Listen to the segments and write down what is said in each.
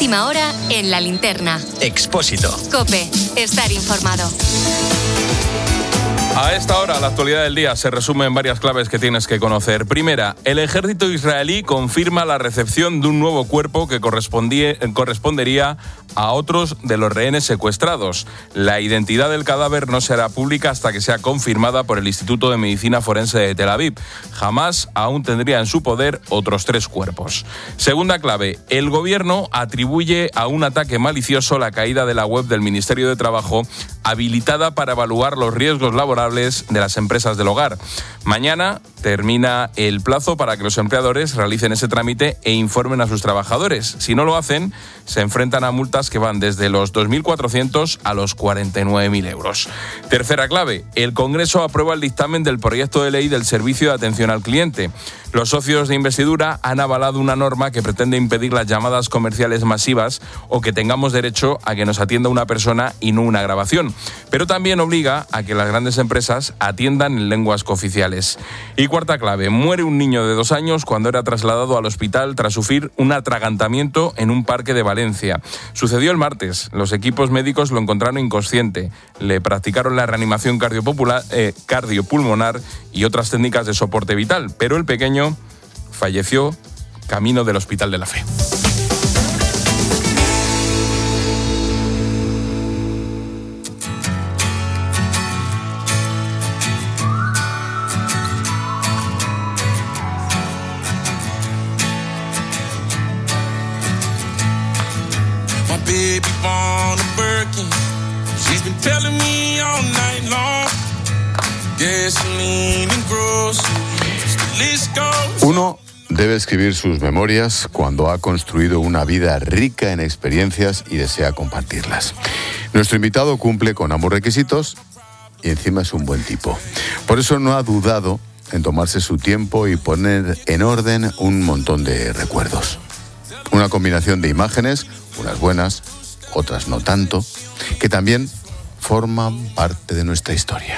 última hora en La Linterna. Expósito. COPE. Estar informado. A esta hora, la actualidad del día se resume en varias claves que tienes que conocer. Primera, el ejército israelí confirma la recepción de un nuevo cuerpo que correspondería a otros de los rehenes secuestrados. La identidad del cadáver no será pública hasta que sea confirmada por el Instituto de Medicina Forense de Tel Aviv. Hamás aún tendría en su poder otros 3 cuerpos. Segunda clave, el gobierno atribuye a un ataque malicioso la caída de la web del Ministerio de Trabajo, habilitada para evaluar los riesgos laborales de las empresas del hogar. Mañana termina el plazo para que los empleadores realicen ese trámite e informen a sus trabajadores. Si no lo hacen, se enfrentan a multas que van desde los 2.400 a los 49.000 euros. Tercera clave, el Congreso aprueba el dictamen del proyecto de ley del Servicio de Atención al Cliente. Los socios de investidura han avalado una norma que pretende impedir las llamadas comerciales masivas o que tengamos derecho a que nos atienda una persona y no una grabación. Pero también obliga a que las grandes empresas atiendan en lenguas cooficiales. Y cuarta clave, muere un niño de 2 años cuando era trasladado al hospital tras sufrir un atragantamiento en un parque de Valencia. Sucedió el martes. Los equipos médicos lo encontraron inconsciente. Le practicaron la reanimación cardiopulmonar y otras técnicas de soporte vital, pero el pequeño falleció camino del Hospital de la Fe. Uno debe escribir sus memorias cuando ha construido una vida rica en experiencias y desea compartirlas. Nuestro invitado cumple con ambos requisitos y encima es un buen tipo. Por eso no ha dudado en tomarse su tiempo y poner en orden un montón de recuerdos. Una combinación de imágenes, unas buenas, otras no tanto, que también forman parte de nuestra historia.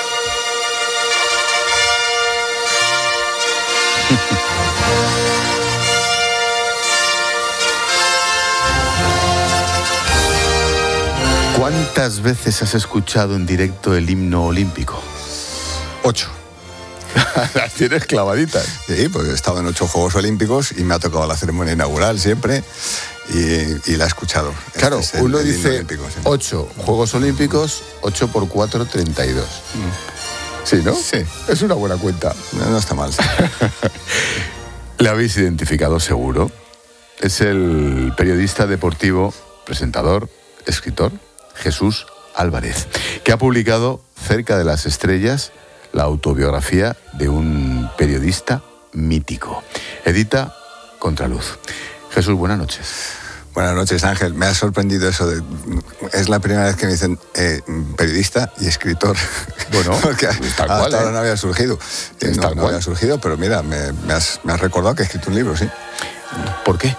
¿Cuántas veces has escuchado en directo el himno olímpico? 8. Las tienes clavaditas. Sí, porque he estado en 8 Juegos Olímpicos y me ha tocado la ceremonia inaugural siempre y la he escuchado. Claro, uno dice olímpico, sí. 8 Juegos Olímpicos, 8 por 4, 32. Sí, ¿no? Sí. Es una buena cuenta. No está mal. Sí. ¿Le habéis identificado seguro? Es el periodista deportivo, presentador, escritor, Jesús Álvarez, que ha publicado Cerca de las Estrellas, la autobiografía de un periodista mítico. Edita Contraluz. Jesús, buenas noches. Buenas noches, Ángel. Me ha sorprendido eso de... Es la primera vez que me dicen periodista y escritor. Bueno, porque tal cual, hasta ahora no había surgido. No había surgido, pero mira, me has recordado que he escrito un libro, sí. ¿Por qué?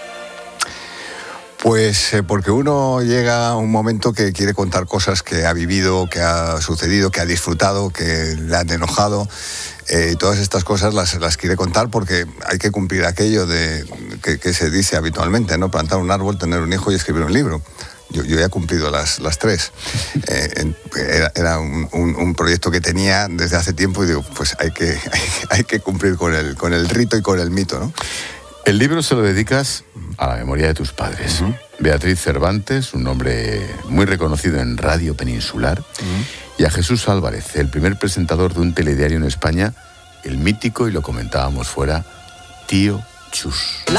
Pues porque uno llega a un momento que quiere contar cosas que ha vivido, que ha sucedido, que ha disfrutado, que le han enojado. Todas estas cosas las quiere contar porque hay que cumplir aquello de que se dice habitualmente, ¿no? Plantar un árbol, tener un hijo y escribir un libro. Yo ya he cumplido las 3. Era un proyecto que tenía desde hace tiempo y digo, pues hay que cumplir con el rito y con el mito, ¿no? El libro se lo dedicas a la memoria de tus padres. Uh-huh. Beatriz Cervantes, un nombre muy reconocido en Radio Peninsular, y a Jesús Álvarez, el primer presentador de un telediario en España, el mítico, y lo comentábamos fuera, Tío Chus.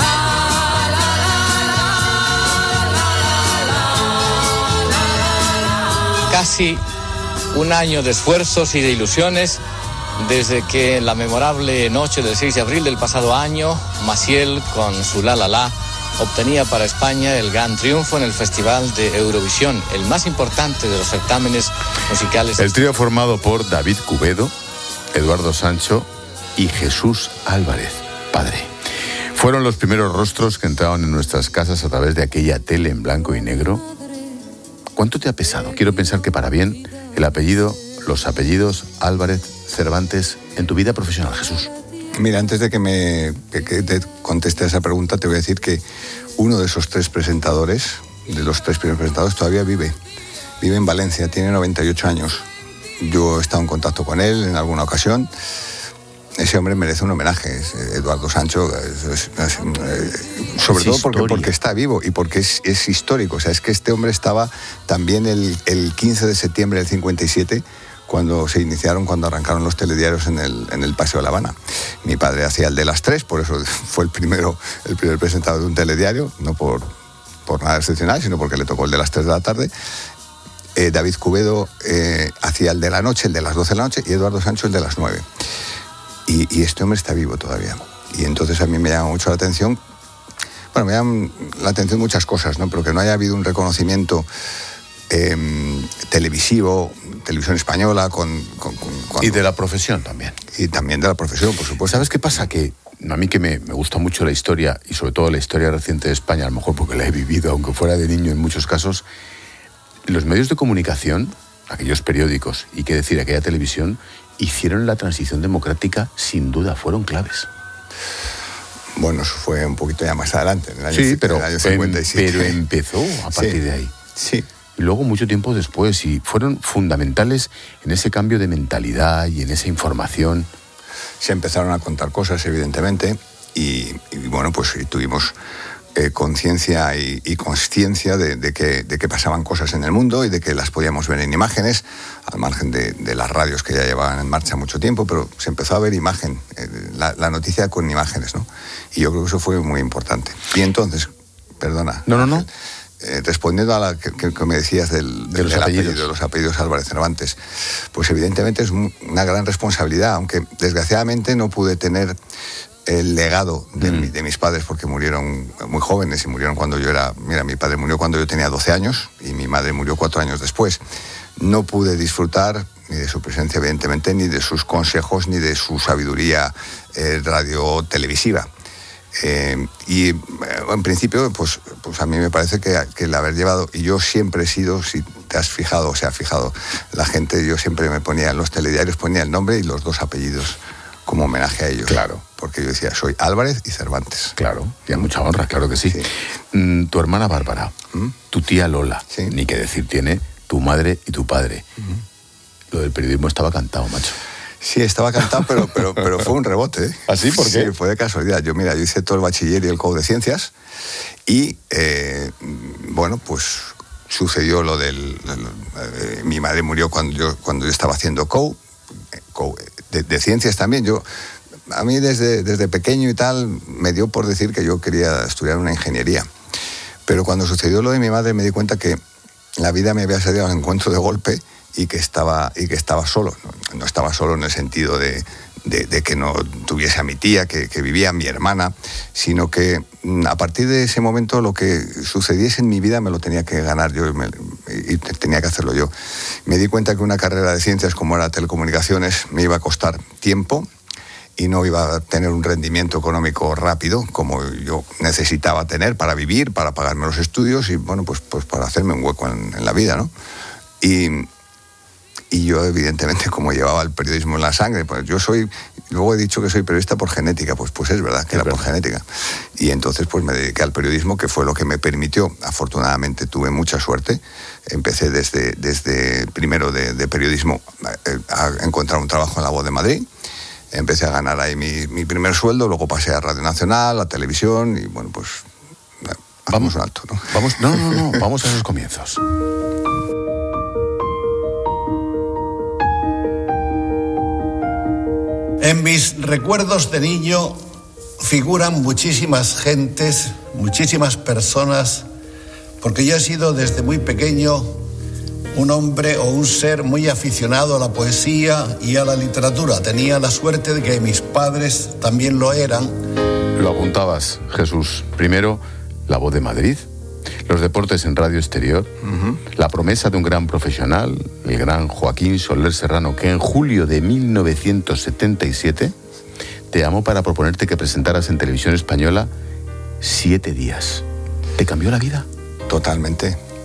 Casi un año de esfuerzos y de ilusiones desde que en la memorable noche del 6 de abril del pasado año, Maciel, con su La La La, obtenía para España el gran triunfo en el Festival de Eurovisión, el más importante de los certámenes musicales. El trío formado por David Cubedo, Eduardo Sancho y Jesús Álvarez, padre. Fueron los primeros rostros que entraron en nuestras casas a través de aquella tele en blanco y negro. ¿Cuánto te ha pesado? Quiero pensar que para bien los apellidos Álvarez, Cervantes, en tu vida profesional, Jesús. Mira, antes de que te conteste a esa pregunta, te voy a decir que uno de esos 3 presentadores, de los 3 primeros presentadores, todavía vive. Vive en Valencia, tiene 98 años. Yo he estado en contacto con él en alguna ocasión. Ese hombre merece un homenaje, es Eduardo Sancho, sobre todo porque está vivo y porque es histórico. O sea, es que este hombre estaba también el 15 de septiembre del 57, cuando arrancaron los telediarios en el Paseo de La Habana. Mi padre hacía el de las 3, por eso fue el primer presentador de un telediario, no por nada excepcional, sino porque le tocó el de las 3 de la tarde. David Cubedo hacía el de la noche, el de las 12 de la noche, y Eduardo Sancho el de las 9. Y este hombre está vivo todavía. Y entonces a mí me llama mucho la atención, bueno, me llaman la atención muchas cosas, ¿no? Pero que no haya habido un reconocimiento televisión española y de la profesión también. Y también de la profesión, por supuesto. ¿Sabes qué pasa? Que a mí que me gusta mucho la historia, y sobre todo la historia reciente de España, a lo mejor porque la he vivido, aunque fuera de niño en muchos casos, los medios de comunicación, aquellos periódicos y qué decir, aquella televisión, hicieron la transición democrática, sin duda, fueron claves. Bueno, eso fue un poquito ya más adelante, en el año, sí, pero, en el año 57. Pero empezó a partir de ahí. Sí. Y luego mucho tiempo después, y fueron fundamentales en ese cambio de mentalidad y en esa información. Se empezaron a contar cosas, evidentemente, y bueno, pues tuvimos conciencia y consciencia de que pasaban cosas en el mundo y de que las podíamos ver en imágenes, al margen de las radios que ya llevaban en marcha mucho tiempo, pero se empezó a ver imagen, la noticia con imágenes, ¿no? Y yo creo que eso fue muy importante. Y entonces, perdona. No. Respondiendo a la que me decías de los apellidos Álvarez Cervantes, pues evidentemente es una gran responsabilidad, aunque desgraciadamente no pude tener el legado de mis padres, porque murieron muy jóvenes y murieron cuando yo era... Mira, mi padre murió cuando yo tenía 12 años y mi madre murió 4 años después. No pude disfrutar ni de su presencia, evidentemente, ni de sus consejos, ni de su sabiduría radio-televisiva. Y en principio, pues a mí me parece que el haber llevado... Y yo siempre he sido, si te has fijado o se ha fijado la gente, yo siempre me ponía en los telediarios, ponía el nombre y los 2 apellidos como homenaje a ellos. Claro. Porque yo decía, soy Álvarez y Cervantes. Claro, y a mucha honra, claro que sí. Tu hermana Bárbara, tu tía Lola, ni qué decir tiene tu madre y tu padre. Lo del periodismo estaba cantado, macho. Sí, estaba cantado, pero fue un rebote, ¿eh? ¿Ah, sí? ¿Por qué? Sí, fue de casualidad. Yo hice todo el bachiller y el COU de Ciencias y, bueno, pues sucedió lo del... mi madre murió cuando yo estaba haciendo COU de Ciencias también. A mí desde pequeño y tal me dio por decir que yo quería estudiar una ingeniería. Pero cuando sucedió lo de mi madre me di cuenta que la vida me había salido al encuentro de golpe y que estaba solo. No estaba solo en el sentido de que no tuviese a mi tía, que vivía, mi hermana, sino que a partir de ese momento lo que sucediese en mi vida me lo tenía que ganar yo y tenía que hacerlo yo. Me di cuenta que una carrera de ciencias como era telecomunicaciones me iba a costar tiempo y no iba a tener un rendimiento económico rápido como yo necesitaba tener para vivir, para pagarme los estudios y, bueno, pues para hacerme un hueco en la vida, ¿no? Y yo, evidentemente, como llevaba el periodismo en la sangre, pues luego he dicho que soy periodista por genética, pues es verdad que era por genética. Y entonces pues me dediqué al periodismo, que fue lo que me permitió, afortunadamente tuve mucha suerte, empecé desde primero de periodismo a encontrar un trabajo en La Voz de Madrid, empecé a ganar ahí mi primer sueldo, luego pasé a Radio Nacional, a televisión y bueno, pues vamos un alto, ¿no? Vamos a esos comienzos. En mis recuerdos de niño figuran muchísimas gentes, muchísimas personas, porque yo he sido desde muy pequeño un hombre o un ser muy aficionado a la poesía y a la literatura. Tenía la suerte de que mis padres también lo eran. Lo apuntabas, Jesús. Primero, La Voz de Madrid, los deportes en Radio Exterior, la promesa de un gran profesional, el gran Joaquín Soler Serrano, que en julio de 1977 te llamó para proponerte que presentaras en Televisión Española 7 días. ¿Te cambió la vida? Totalmente.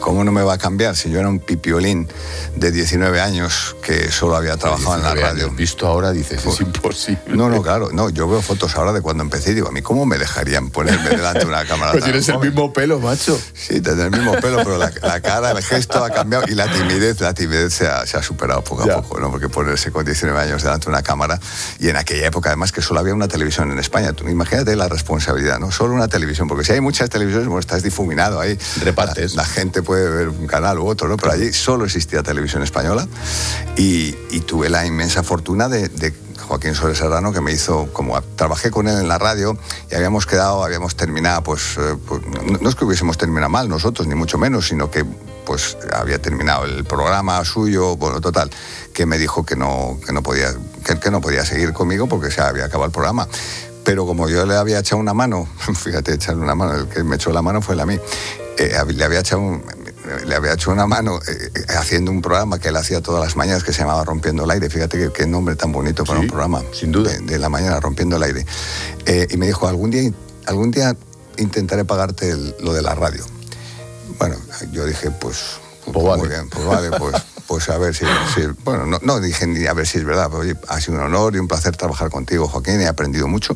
¿Cómo no me va a cambiar si yo era un pipiolín de 19 años que solo había trabajado en la radio? Visto ahora dices, es imposible. No, claro, no, yo veo fotos ahora de cuando empecé y digo, a mí ¿cómo me dejarían ponerme delante de una cámara? Pero tienes el mismo pelo, macho. Sí, tienes el mismo pelo, pero la cara, el gesto ha cambiado y la timidez se ha superado poco a poco, ¿no? Porque ponerse con 19 años delante de una cámara, y en aquella época además que solo había una televisión en España, tú imagínate la responsabilidad, ¿no? Solo una televisión, porque si hay muchas televisiones, bueno, estás difuminado ahí. Repartes. La gente puede ver un canal u otro, ¿no? Pero allí solo existía televisión española y tuve la inmensa fortuna de Joaquín Soler Serrano, que me hizo, como trabajé con él en la radio y habíamos terminado, pues no es que hubiésemos terminado mal nosotros, ni mucho menos, sino que pues había terminado el programa suyo, bueno, total, que me dijo que no podía seguir conmigo porque se había acabado el programa. Pero como yo le había echado una mano, fíjate, echarle una mano, el que me echó la mano fue él a mí, le había hecho una mano haciendo un programa que él hacía todas las mañanas que se llamaba Rompiendo el Aire. Fíjate qué nombre tan bonito para un programa. Sin duda. De la mañana, Rompiendo el Aire. Y me dijo, algún día intentaré pagarte lo de la radio. Bueno, yo dije, pues vale. Muy bien, pues vale, pues a ver si bueno, no dije ni a ver si es verdad, pero oye, ha sido un honor y un placer trabajar contigo, Joaquín, he aprendido mucho.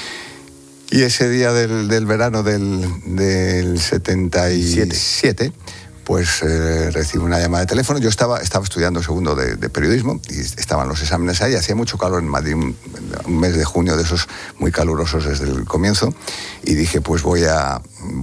Y ese día del verano del 77, pues recibí una llamada de teléfono. Yo estaba estudiando segundo de periodismo y estaban los exámenes ahí. Hacía mucho calor en Madrid, un mes de junio de esos muy calurosos desde el comienzo. Y dije, pues voy a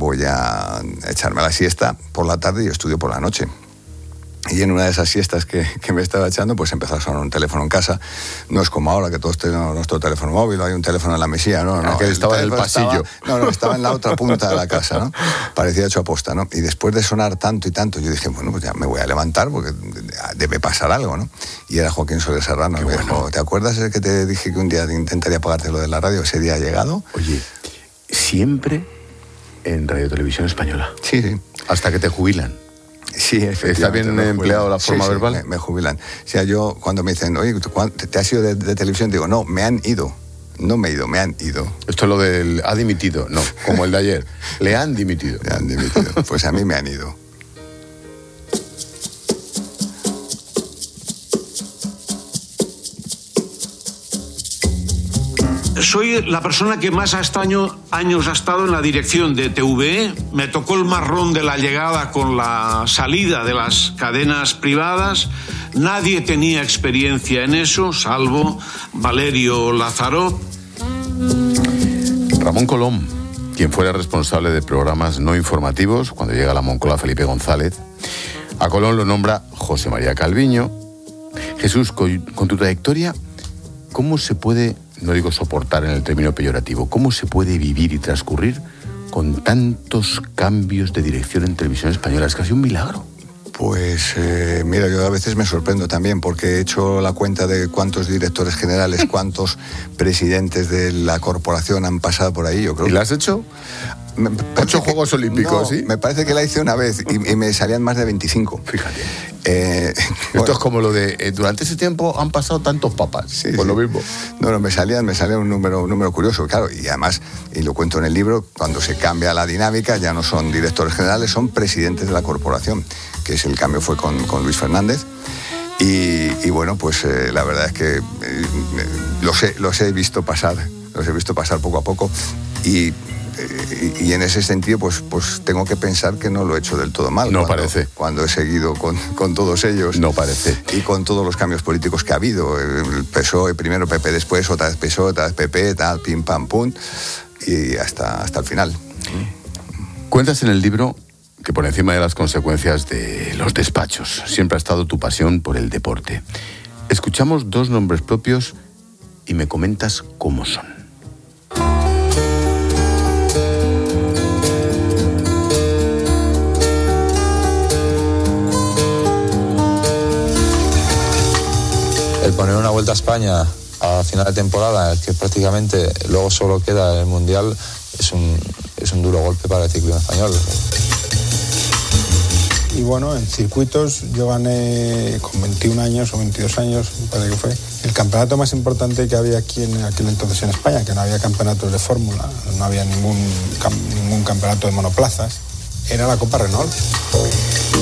echarme la siesta por la tarde y estudio por la noche. Y en una de esas siestas que me estaba echando, pues empezó a sonar un teléfono en casa. No es como ahora que todos tenemos nuestro teléfono móvil, hay un teléfono en la mesilla, ¿no? Aquel estaba en el pasillo. Estaba en la otra punta de la casa, ¿no? Parecía hecho aposta, ¿no? Y después de sonar tanto y tanto, yo dije, bueno, pues ya me voy a levantar porque debe pasar algo, ¿no? Y era Joaquín Soler Serrano. Me dijo, ¿te acuerdas el que te dije que un día intentaría pagarte lo de la radio? Ese día ha llegado. Oye, siempre en Radio Televisión Española. Sí. Hasta que te jubilan. Sí, efectivamente. ¿Está bien empleado la forma verbal? Me jubilan. O sea, yo cuando me dicen, oye, ¿te has ido de televisión? Digo, no, me han ido. No me he ido, me han ido. Esto es lo del ha dimitido, no, como el de ayer. Le han dimitido. Le han dimitido. Pues a mí me han ido. Soy la persona que más años ha estado en la dirección de TVE. Me tocó el marrón de la llegada con la salida de las cadenas privadas. Nadie tenía experiencia en eso, salvo Valerio Lázaro. Ramón Colom, quien fuera responsable de programas no informativos cuando llega a la Moncloa Felipe González. A Colom lo nombra José María Calviño. Jesús, con tu trayectoria, ¿cómo se puede, no digo soportar en el término peyorativo, cómo se puede vivir y transcurrir con tantos cambios de dirección en Televisión Española? Es casi un milagro. Pues mira, yo a veces me sorprendo también porque he hecho la cuenta de cuántos directores generales, cuántos presidentes de la corporación han pasado por ahí. Yo creo. ¿Y la has hecho? 8 Juegos Olímpicos, no, ¿sí? Me parece que la hice una vez y me salían más de 25. Fíjate. Bueno, es como lo de durante ese tiempo han pasado tantos papas. Sí, pues sí. Lo mismo. No, me salía un número curioso, claro. Y además, y lo cuento en el libro, cuando se cambia la dinámica, ya no son directores generales, son presidentes de la corporación, que es el cambio fue con Luis Fernández. Y bueno, pues la verdad es que los he visto pasar poco a poco y en ese sentido pues tengo que pensar que no lo he hecho del todo mal. No parece. Cuando he seguido con todos ellos. No parece. Y con todos los cambios políticos que ha habido. El PSOE, primero PP, después otra vez PSOE, otra vez PP, tal, pim, pam, pum, y hasta el final. Cuentas en el libro que por encima de las consecuencias de los despachos siempre ha estado tu pasión por el deporte. Escuchamos 2 nombres propios y me comentas cómo son. El poner una Vuelta a España a final de temporada, que prácticamente luego solo queda el Mundial, es un duro golpe para el ciclismo español. Y bueno, en circuitos yo gané con 21 años o 22 años, me parece que fue, el campeonato más importante que había aquí en aquel entonces en España, que no había campeonatos de fórmula, no había ningún campeonato de monoplazas, era la Copa Renault.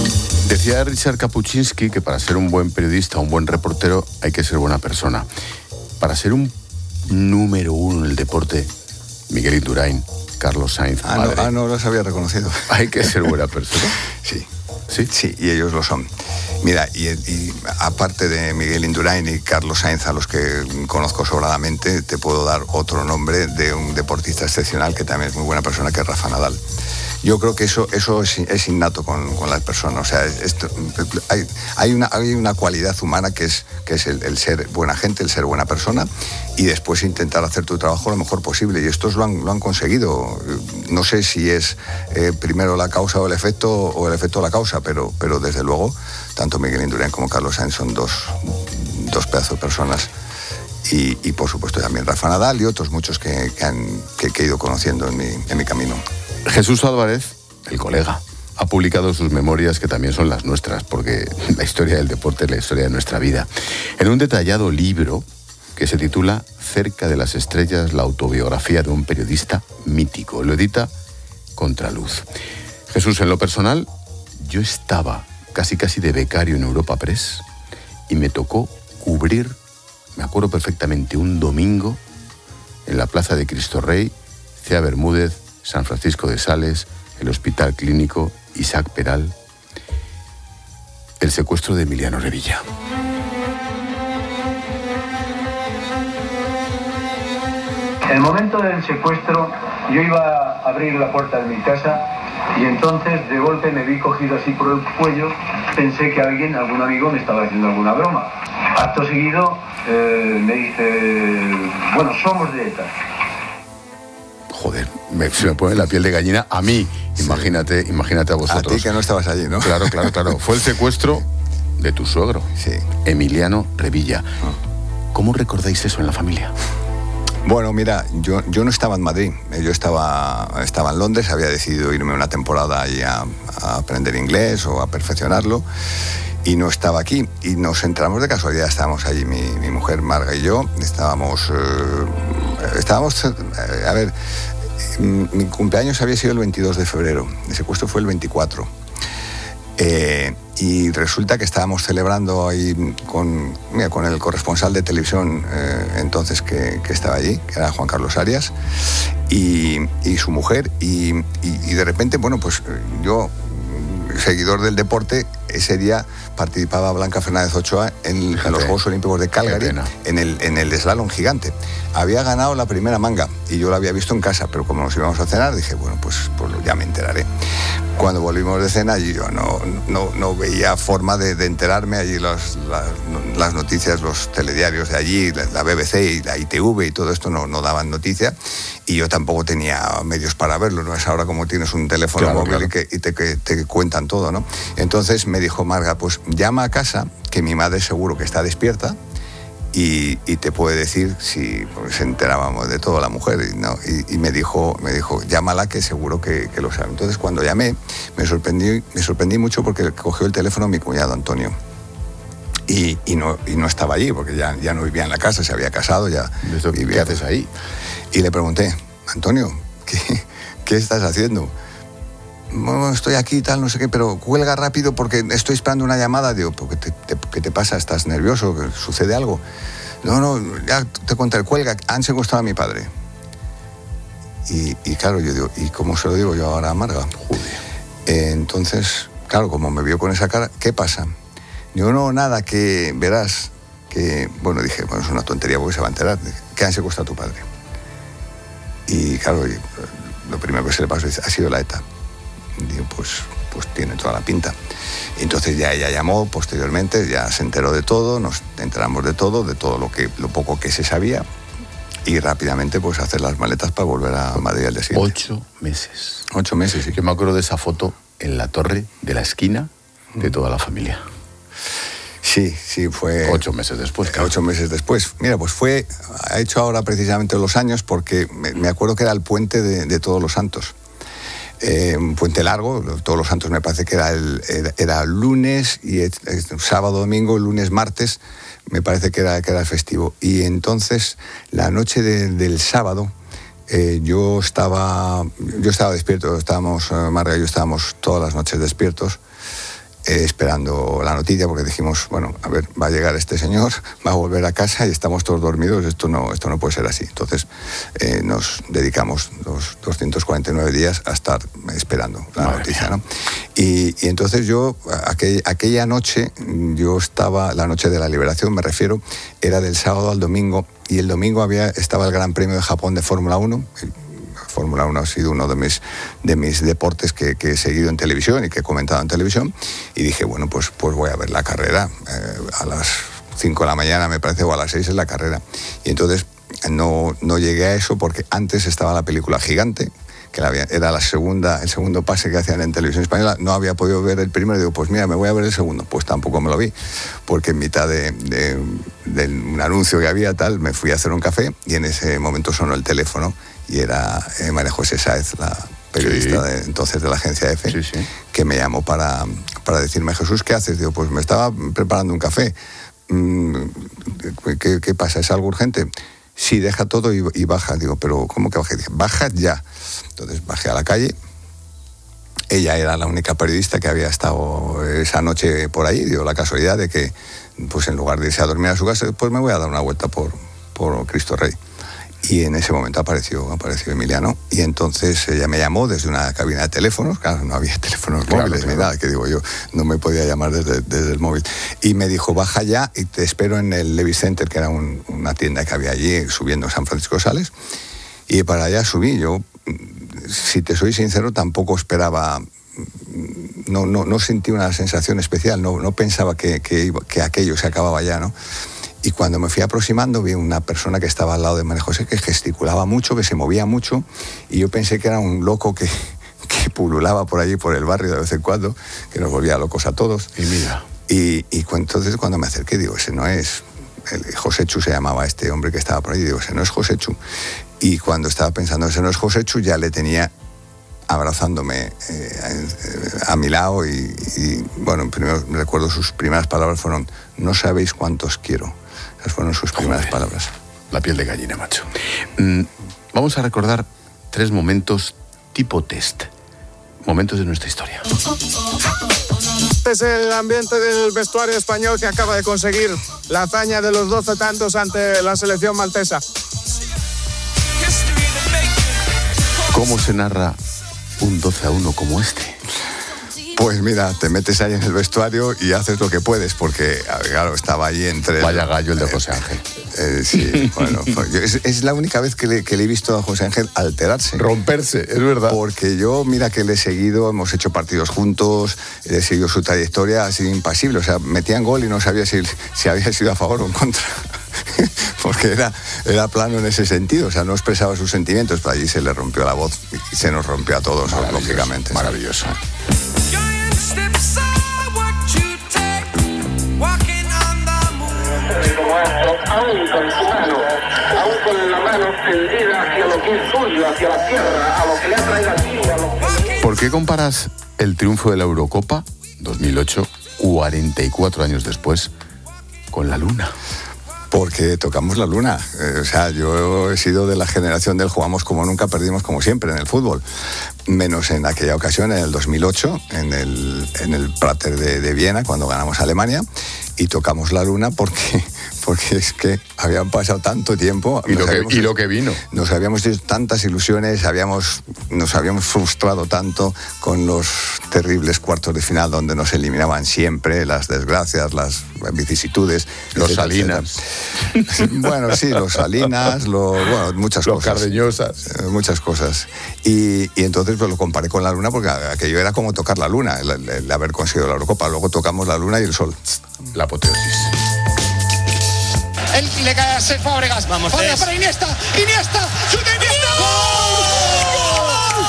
Decía Richard Kapuscinski que para ser un buen periodista, un buen reportero, hay que ser buena persona. Para ser un número uno en el deporte, Miguel Indurain, Carlos Sainz, no los había reconocido. ¿Hay que ser buena persona? Sí. ¿Sí? Sí, y ellos lo son. Mira, y aparte de Miguel Indurain y Carlos Sainz, a los que conozco sobradamente, te puedo dar otro nombre de un deportista excepcional que también es muy buena persona, que es Rafa Nadal. Yo creo que eso es innato con las personas. O sea, hay una cualidad humana que es el ser buena gente, el ser buena persona, y después intentar hacer tu trabajo lo mejor posible. Y estos lo han conseguido. No sé si es primero la causa o el efecto la causa, pero desde luego tanto Miguel Indurain como Carlos Sainz son dos pedazos de personas. Y por supuesto también Rafa Nadal y otros muchos que he ido conociendo en mi camino. Jesús Álvarez, el colega, ha publicado sus memorias, que también son las nuestras, porque la historia del deporte es la historia de nuestra vida, en un detallado libro que se titula Cerca de las estrellas, la autobiografía de un periodista mítico. Lo edita Contraluz. Jesús, en lo personal, yo estaba casi de becario en Europa Press y me tocó cubrir, me acuerdo perfectamente, un domingo en la Plaza de Cristo Rey, Cea Bermúdez, San Francisco de Sales, el Hospital Clínico, Isaac Peral, el secuestro de Emiliano Revilla. En el momento del secuestro, yo iba a abrir la puerta de mi casa y entonces de golpe me vi cogido así por el cuello. Pensé que algún amigo me estaba haciendo alguna broma. Acto seguido me dice, bueno, somos de ETA. Joder, se me pone la piel de gallina a mí. Sí. Imagínate a vosotros. A ti que no estabas allí, ¿no? Claro. Fue el secuestro de tu suegro, sí, Emiliano Revilla. ¿Cómo recordáis eso en la familia? Bueno, mira, yo no estaba en Madrid. Yo estaba en Londres. Había decidido irme una temporada allí a aprender inglés o a perfeccionarlo. Y no estaba aquí. Y nos entramos de casualidad. Estábamos allí, mi mujer Marga y yo. Estábamos, a ver, mi cumpleaños había sido el 22 de febrero. El secuestro fue el 24. Y resulta que estábamos celebrando ahí con el corresponsal de televisión entonces que estaba allí, que era Juan Carlos Arias, y su mujer. Y de repente, bueno, pues yo, seguidor del deporte, ese día participaba Blanca Fernández Ochoa en los Juegos Olímpicos de Calgary, en el slalom gigante. Había ganado la primera manga y yo la había visto en casa, pero como nos íbamos a cenar, dije, bueno, pues ya me enteraré. Cuando volvimos de cena, yo no veía forma de enterarme. Allí las noticias, los telediarios de allí, la BBC y la ITV y todo esto no daban noticia, y yo tampoco tenía medios para verlo. No es ahora como tienes un teléfono móvil y te cuentan todo, ¿no? Entonces me dijo Marga, pues llama a casa, que mi madre seguro que está despierta y te puede decir si se enterábamos de todo, la mujer, y me dijo, llámala, que seguro que lo sabe. Entonces cuando llamé me sorprendí mucho, porque cogió el teléfono mi cuñado Antonio y no estaba allí, porque ya no vivía en la casa, se había casado ya. ¿Qué haces ahí? Y le pregunté, Antonio, ¿qué estás haciendo? Bueno, estoy aquí y tal, no sé qué, pero cuelga rápido porque estoy esperando una llamada. Digo, ¿qué te pasa? ¿Estás nervioso? ¿Sucede algo? No, ya te contaré, cuelga, han secuestrado a mi padre. Y claro, yo digo, ¿y cómo se lo digo yo ahora a Marga? Entonces, claro, como me vio con esa cara, ¿qué pasa? Digo, no, nada, que verás que... Bueno, dije, bueno, es una tontería porque se va a enterar, que han secuestrado a tu padre. Y claro, lo primero que se le pasó es, ha sido la ETA. Digo, pues tiene toda la pinta. Entonces ya ella llamó posteriormente, ya se enteró de todo, nos enteramos de todo lo poco que se sabía, y rápidamente pues hacer las maletas para volver a Madrid al día siguiente. 8 meses. 8 meses, sí. Yo me acuerdo de esa foto en la torre de la esquina de toda la familia. Sí, fue... 8 meses después. Claro. 8 meses después. Mira, pues ha hecho ahora precisamente los años, porque me acuerdo que era el puente de Todos los Santos. Un puente largo, Todos los Santos me parece que era lunes, y sábado, domingo, lunes, martes, me parece que era festivo. Y entonces, la noche del sábado, yo estaba despierto, Marga y yo estábamos todas las noches despiertos, esperando la noticia, porque dijimos, bueno, a ver, va a llegar este señor, va a volver a casa y estamos todos dormidos, esto no puede ser así. Entonces nos dedicamos los 249 días a estar esperando la noticia, ¿no? Y entonces yo, aquella noche, yo estaba, la noche de la liberación me refiero, era del sábado al domingo, y el domingo estaba el Gran Premio de Japón de Fórmula 1. Fórmula 1 ha sido uno de mis deportes que he seguido en televisión y que he comentado en televisión, y dije, bueno, pues voy a ver la carrera. A las 5 de la mañana, me parece, o a las 6 es la carrera. Y entonces no llegué a eso porque antes estaba la película Gigante, que era el segundo pase que hacían en televisión española. No había podido ver el primero, y digo, pues mira, me voy a ver el segundo. Pues tampoco me lo vi, porque en mitad de un anuncio que había, tal, me fui a hacer un café, y en ese momento sonó el teléfono, y era María José Sáez, la periodista entonces de la agencia EFE, que me llamó para decirme, Jesús, ¿qué haces? Digo, pues me estaba preparando un café. ¿Qué pasa? ¿Es algo urgente? Sí, deja todo y baja. Digo, pero ¿cómo que baja? Dije, baja ya. Entonces bajé a la calle. Ella era la única periodista que había estado esa noche por ahí. Digo, la casualidad de que, pues en lugar de irse a dormir a su casa, pues me voy a dar una vuelta por Cristo Rey. Y en ese momento apareció Emiliano, y entonces ella me llamó desde una cabina de teléfonos. Claro, no había teléfonos móviles ni nada, que digo yo, no me podía llamar desde el móvil. Y me dijo, baja ya y te espero en el Levi's Center, que era una tienda que había allí, subiendo San Francisco de Sales. Y para allá subí. Yo, si te soy sincero, tampoco esperaba, no sentí una sensación especial, no pensaba que aquello se acababa ya, ¿no? Y cuando me fui aproximando, vi una persona que estaba al lado de María José, que gesticulaba mucho, que se movía mucho, y yo pensé que era un loco que pululaba por allí, por el barrio, de vez en cuando, que nos volvía locos a todos. Y mira. Y entonces cuando me acerqué, digo, ese no es... Joséchu se llamaba este hombre que estaba por allí, digo, ese no es Joséchu. Y cuando estaba pensando, ese no es Joséchu, ya le tenía abrazándome a mi lado, y bueno, primero recuerdo sus primeras palabras fueron, no sabéis cuántos quiero. Esas fueron sus primeras palabras. La piel de gallina, macho. Vamos a recordar 3 momentos tipo test. Momentos de nuestra historia. Este es el ambiente del vestuario español, que acaba de conseguir la hazaña de los 12 tantos ante la selección maltesa. ¿Cómo se narra un 12-1 como este? Pues mira, te metes ahí en el vestuario y haces lo que puedes, porque, claro, estaba ahí entre... Vaya gallo el de José Ángel. Sí, bueno, es la única vez que le he visto a José Ángel alterarse. Romperse, es verdad. Porque yo, mira que le he seguido, hemos hecho partidos juntos, he seguido su trayectoria, ha sido impasible. O sea, metían gol y no sabía si había sido a favor o en contra. Porque era plano en ese sentido, o sea, no expresaba sus sentimientos, pero allí se le rompió la voz y se nos rompió a todos, lógicamente. Maravilloso. Aún con su mano, aún con la mano tendida hacia lo que es suyo, hacia la tierra, a lo que le ha traído aquí. ¿Por qué comparas el triunfo de la Eurocopa 2008, 44 años después, con la Luna? Porque tocamos la Luna. O sea, yo he sido de la generación del jugamos como nunca, perdimos como siempre en el fútbol. Menos en aquella ocasión, en el 2008, en el Prater de Viena, cuando ganamos a Alemania, y tocamos la Luna porque es que habían pasado tanto tiempo. Y lo que vino. Nos habíamos hecho tantas ilusiones, nos habíamos frustrado tanto con los terribles cuartos de final donde nos eliminaban siempre, las desgracias, las vicisitudes. Los Salinas. Bueno, sí, los Salinas, muchas cosas. Los Cardeñosas. Muchas cosas. Y entonces pues lo comparé con la Luna, porque aquello era como tocar la Luna, el haber conseguido la Eurocopa. Luego tocamos la Luna y el sol. La apoteosis. Él le cae a Cesc Fábregas. Vamos, para Iniesta. ¡Chuta Iniesta! ¡Gol!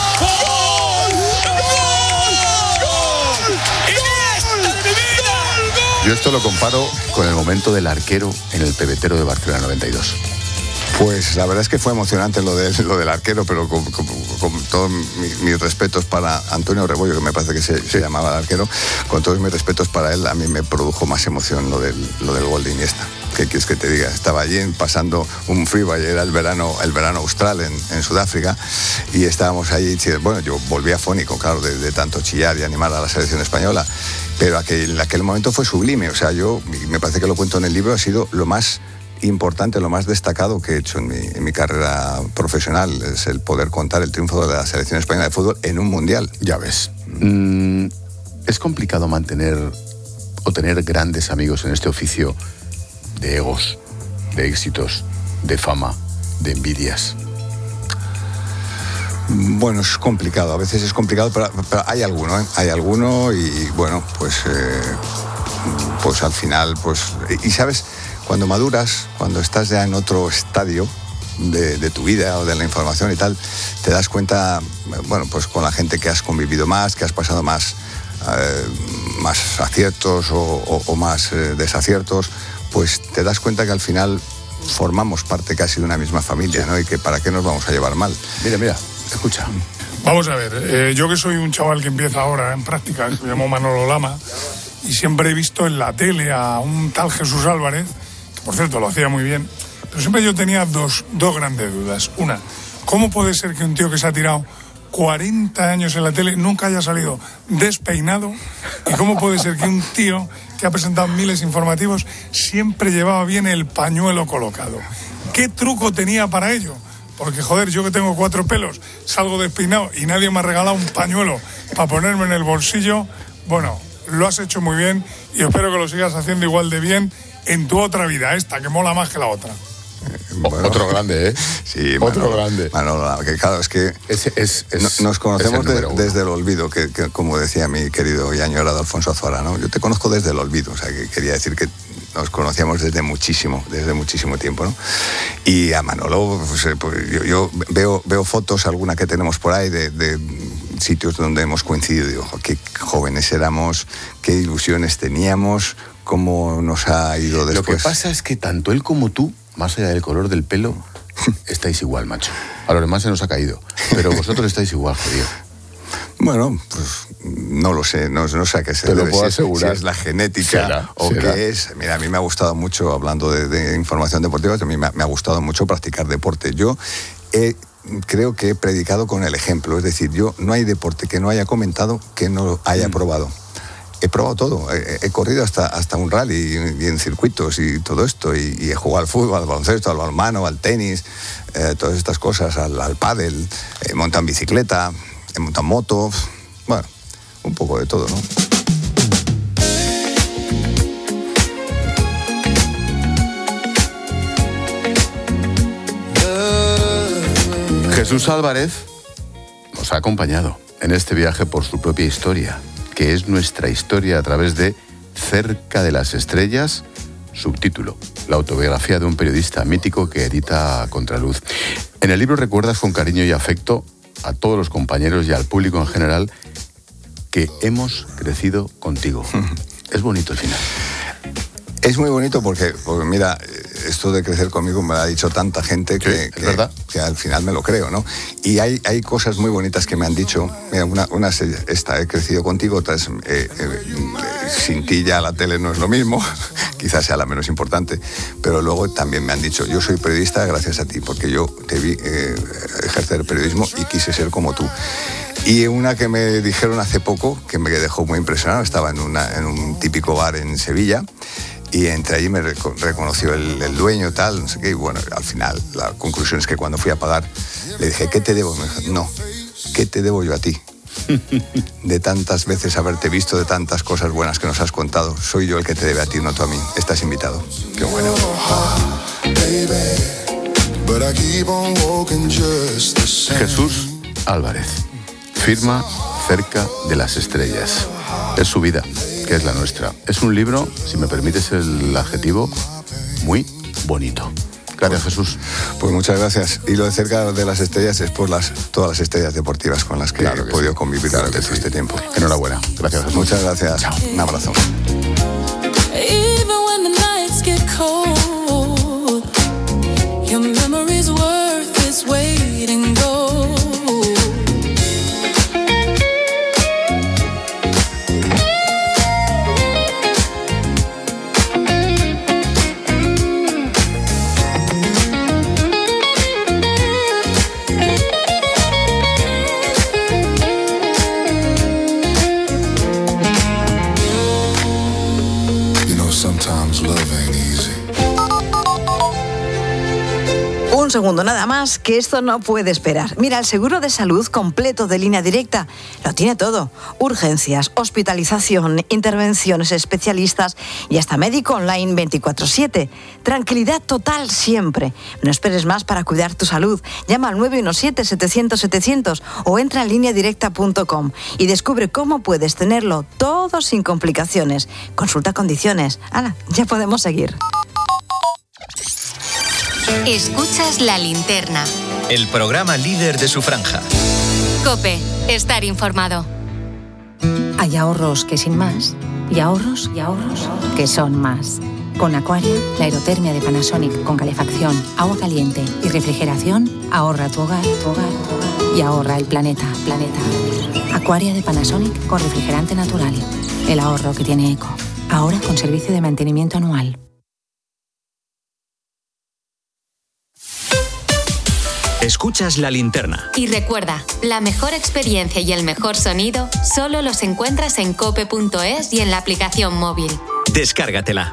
¡Iniesta de mi vida! Yo esto lo comparo con el momento del arquero en el pebetero de Barcelona 92. Pues la verdad es que fue emocionante lo del arquero, pero con todos mis respetos para Antonio Rebollo, que me parece que se llamaba el arquero, con todos mis respetos para él, a mí me produjo más emoción lo del gol de Iniesta. ¿Qué quieres que te diga? Estaba allí pasando un freeway, era el verano austral en Sudáfrica, y estábamos allí. Bueno, yo volví afónico, claro, de tanto chillar y animar a la selección española, pero en aquel momento fue sublime. O sea, yo, me parece que lo cuento en el libro, ha sido lo más importante, lo más destacado que he hecho en mi carrera profesional, es el poder contar el triunfo de la selección española de fútbol en un mundial. Ya ves. Es complicado mantener o tener grandes amigos en este oficio de egos, de éxitos, de fama, de envidias. Bueno, es complicado, a veces es complicado, pero hay alguno, ¿eh? Hay alguno, y bueno, pues al final, pues, y sabes, cuando maduras, cuando estás ya en otro estadio de tu vida o de la información y tal, te das cuenta, bueno, pues con la gente que has convivido más, que has pasado más aciertos o más desaciertos, pues te das cuenta que al final formamos parte casi de una misma familia, ¿no? Y que para qué nos vamos a llevar mal. Mira, escucha. Vamos a ver, yo que soy un chaval que empieza ahora en prácticas, me llamo Manolo Lama, y siempre he visto en la tele a un tal Jesús Álvarez, que por cierto lo hacía muy bien, pero siempre yo tenía dos grandes dudas. Una, ¿cómo puede ser que un tío que se ha tirado 40 años en la tele nunca haya salido despeinado? ¿Y cómo puede ser que un tío que ha presentado miles informativos siempre llevaba bien el pañuelo colocado? ¿Qué truco tenía para ello? Porque, joder, yo que tengo 4 pelos, salgo despeinado y nadie me ha regalado un pañuelo para ponerme en el bolsillo. Bueno, lo has hecho muy bien y espero que lo sigas haciendo igual de bien en tu otra vida, esta, que mola más que la otra. Bueno, otro grande, ¿eh? Sí, otro grande. Manolo, que claro, es que nos conocemos desde el olvido, que como decía mi querido y añorado Alfonso Azuara, ¿no? Yo te conozco desde el olvido, o sea, que quería decir que nos conocíamos desde muchísimo tiempo, ¿no? Y a Manolo, pues yo veo fotos, alguna que tenemos por ahí, de sitios donde hemos coincidido, y digo, qué jóvenes éramos, qué ilusiones teníamos, cómo nos ha ido después. Lo que pasa es que tanto él como tú, más allá del color del pelo, estáis igual, macho. A los demás se nos ha caído, pero vosotros estáis igual, jodido. Bueno, pues no lo sé, no sé a qué se debe. Te lo puedo asegurar. Si es la genética o qué es. Mira, a mí me ha gustado mucho, hablando de información deportiva, a mí me ha gustado mucho practicar deporte. Yo creo que he predicado con el ejemplo, es decir, yo no hay deporte que no haya comentado que no haya probado. He probado todo, he corrido hasta un rally y en circuitos y todo esto, y he jugado al fútbol, al baloncesto, al balonmano, al tenis, todas estas cosas, al pádel, he montado en bicicleta, he montado en moto, bueno, un poco de todo, ¿no? Jesús Álvarez nos ha acompañado en este viaje por su propia historia, que es nuestra historia a través de Cerca de las Estrellas, subtítulo, la autobiografía de un periodista mítico que edita Contraluz. En el libro recuerdas con cariño y afecto a todos los compañeros y al público en general que hemos crecido contigo. Es bonito el final. Es muy bonito porque mira, esto de crecer conmigo me lo ha dicho tanta gente que al final me lo creo, ¿no? Y hay cosas muy bonitas que me han dicho. Mira, una es esta, he crecido contigo, otra es sin ti ya la tele no es lo mismo, quizás sea la menos importante, pero luego también me han dicho, yo soy periodista gracias a ti, porque yo te vi ejercer el periodismo y quise ser como tú. Y una que me dijeron hace poco, que me dejó muy impresionado, estaba en un típico bar en Sevilla, y entre allí me reconoció el dueño, tal, no sé qué, y bueno, al final la conclusión es que cuando fui a pagar le dije, ¿qué te debo? Me dijo, no, ¿qué te debo yo a ti? De tantas veces haberte visto, de tantas cosas buenas que nos has contado, soy yo el que te debe a ti, no tú a mí. Estás invitado. Qué bueno. Jesús Álvarez firma Cerca de las Estrellas. Es su vida, que es la nuestra. Es un libro, si me permites el adjetivo, muy bonito. Gracias, Jesús. Pues muchas gracias. Y lo de Cerca de las Estrellas es por todas las estrellas deportivas con las que he podido convivir durante todo este tiempo. Enhorabuena. Gracias, Jesús. Muchas gracias. Chao. Un abrazo. Un segundo nada más, que esto no puede esperar. Mira, el seguro de salud completo de Línea Directa lo tiene todo. Urgencias, hospitalización, intervenciones especialistas y hasta médico online 24/7. Tranquilidad total siempre. No esperes más para cuidar tu salud. Llama al 917-700-700 o entra en lineadirecta.com y descubre cómo puedes tenerlo todo sin complicaciones. Consulta condiciones. ¡Hala! Ya podemos seguir. Escuchas La Linterna. El programa líder de su franja. COPE. Estar informado. Hay ahorros que sin más y ahorros que son más. Con Aquaria, la aerotermia de Panasonic con calefacción, agua caliente y refrigeración ahorra tu hogar y ahorra el planeta. Aquaria de Panasonic con refrigerante natural. El ahorro que tiene eco. Ahora con servicio de mantenimiento anual. Escuchas La Linterna. Y recuerda, la mejor experiencia y el mejor sonido solo los encuentras en cope.es y en la aplicación móvil. Descárgatela.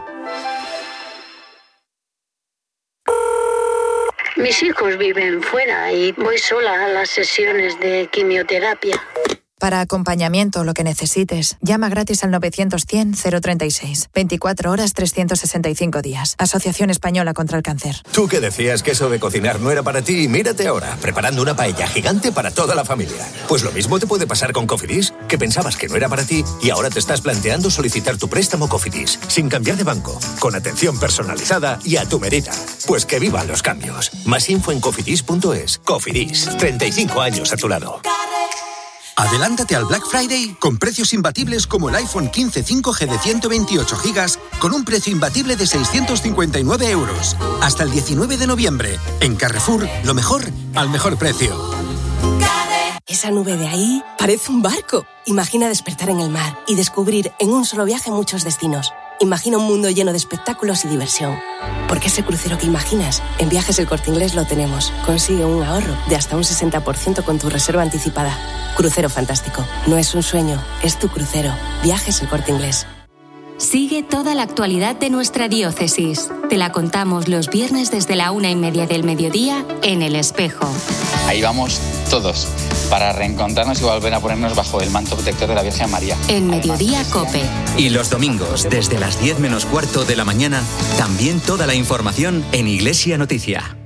Mis hijos viven fuera y voy sola a las sesiones de quimioterapia. Para acompañamiento, lo que necesites, llama gratis al 900-100-036. 24 horas, 365 días. Asociación Española contra el Cáncer. Tú que decías que eso de cocinar no era para ti, mírate ahora, preparando una paella gigante para toda la familia. Pues lo mismo te puede pasar con Cofidis, que pensabas que no era para ti y ahora te estás planteando solicitar tu préstamo Cofidis, sin cambiar de banco, con atención personalizada y a tu medida. Pues que vivan los cambios. Más info en cofidis.es. Cofidis, 35 años a tu lado. Adelántate al Black Friday con precios imbatibles como el iPhone 15 5G de 128 GB con un precio imbatible de 659 euros. Hasta el 19 de noviembre. En Carrefour, lo mejor al mejor precio. Esa nube de ahí parece un barco. Imagina despertar en el mar y descubrir en un solo viaje muchos destinos. Imagina un mundo lleno de espectáculos y diversión. Porque ese crucero que imaginas, en Viajes El Corte Inglés lo tenemos. Consigue un ahorro de hasta un 60% con tu reserva anticipada. Crucero fantástico. No es un sueño, es tu crucero. Viajes El Corte Inglés. Sigue toda la actualidad de nuestra diócesis. Te la contamos los viernes desde la 1:30 del mediodía en El Espejo. Ahí vamos todos, para reencontrarnos y volver a ponernos bajo el manto protector de la Virgen María. En Mediodía COPE. Y los domingos, desde las 10 menos cuarto de la mañana, también toda la información en Iglesia Noticia.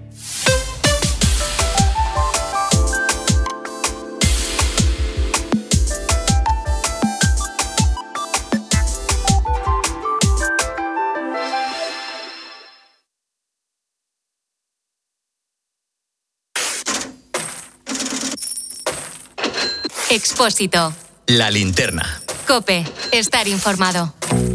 Expósito. La Linterna. COPE. Estar informado.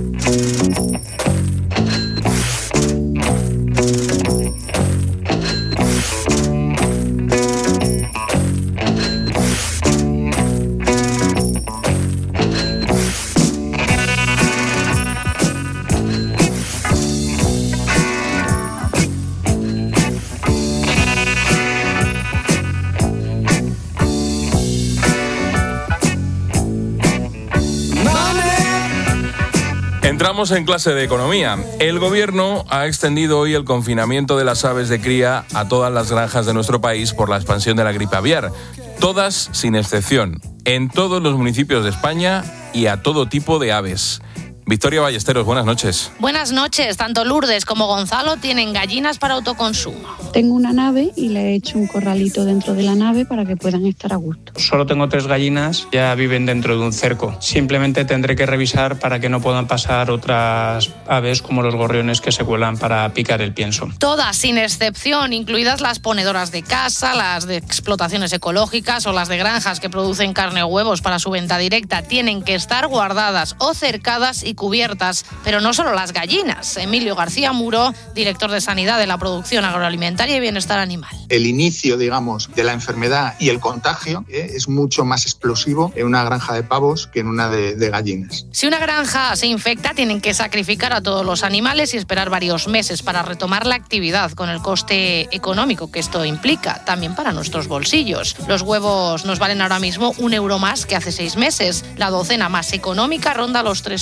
Entramos en clase de economía. El gobierno ha extendido hoy el confinamiento de las aves de cría a todas las granjas de nuestro país por la expansión de la gripe aviar. Todas, sin excepción, en todos los municipios de España y a todo tipo de aves. Victoria Ballesteros, buenas noches. Buenas noches. Tanto Lourdes como Gonzalo tienen gallinas para autoconsumo. Tengo una nave y le he hecho un corralito dentro de la nave para que puedan estar a gusto. Solo tengo 3 gallinas, ya viven dentro de un cerco. Simplemente tendré que revisar para que no puedan pasar otras aves como los gorriones que se cuelan para picar el pienso. Todas, sin excepción, incluidas las ponedoras de casa, las de explotaciones ecológicas o las de granjas que producen carne o huevos para su venta directa, tienen que estar guardadas o cercadas y cubiertas, pero no solo las gallinas. Emilio García Muro, director de Sanidad de la Producción Agroalimentaria y Bienestar Animal. El inicio, digamos, de la enfermedad y el contagio es mucho más explosivo en una granja de pavos que en una de gallinas. Si una granja se infecta, tienen que sacrificar a todos los animales y esperar varios meses para retomar la actividad, con el coste económico que esto implica, también para nuestros bolsillos. Los huevos nos valen ahora mismo €1 más que hace 6 meses. La docena más económica ronda los 3 euros.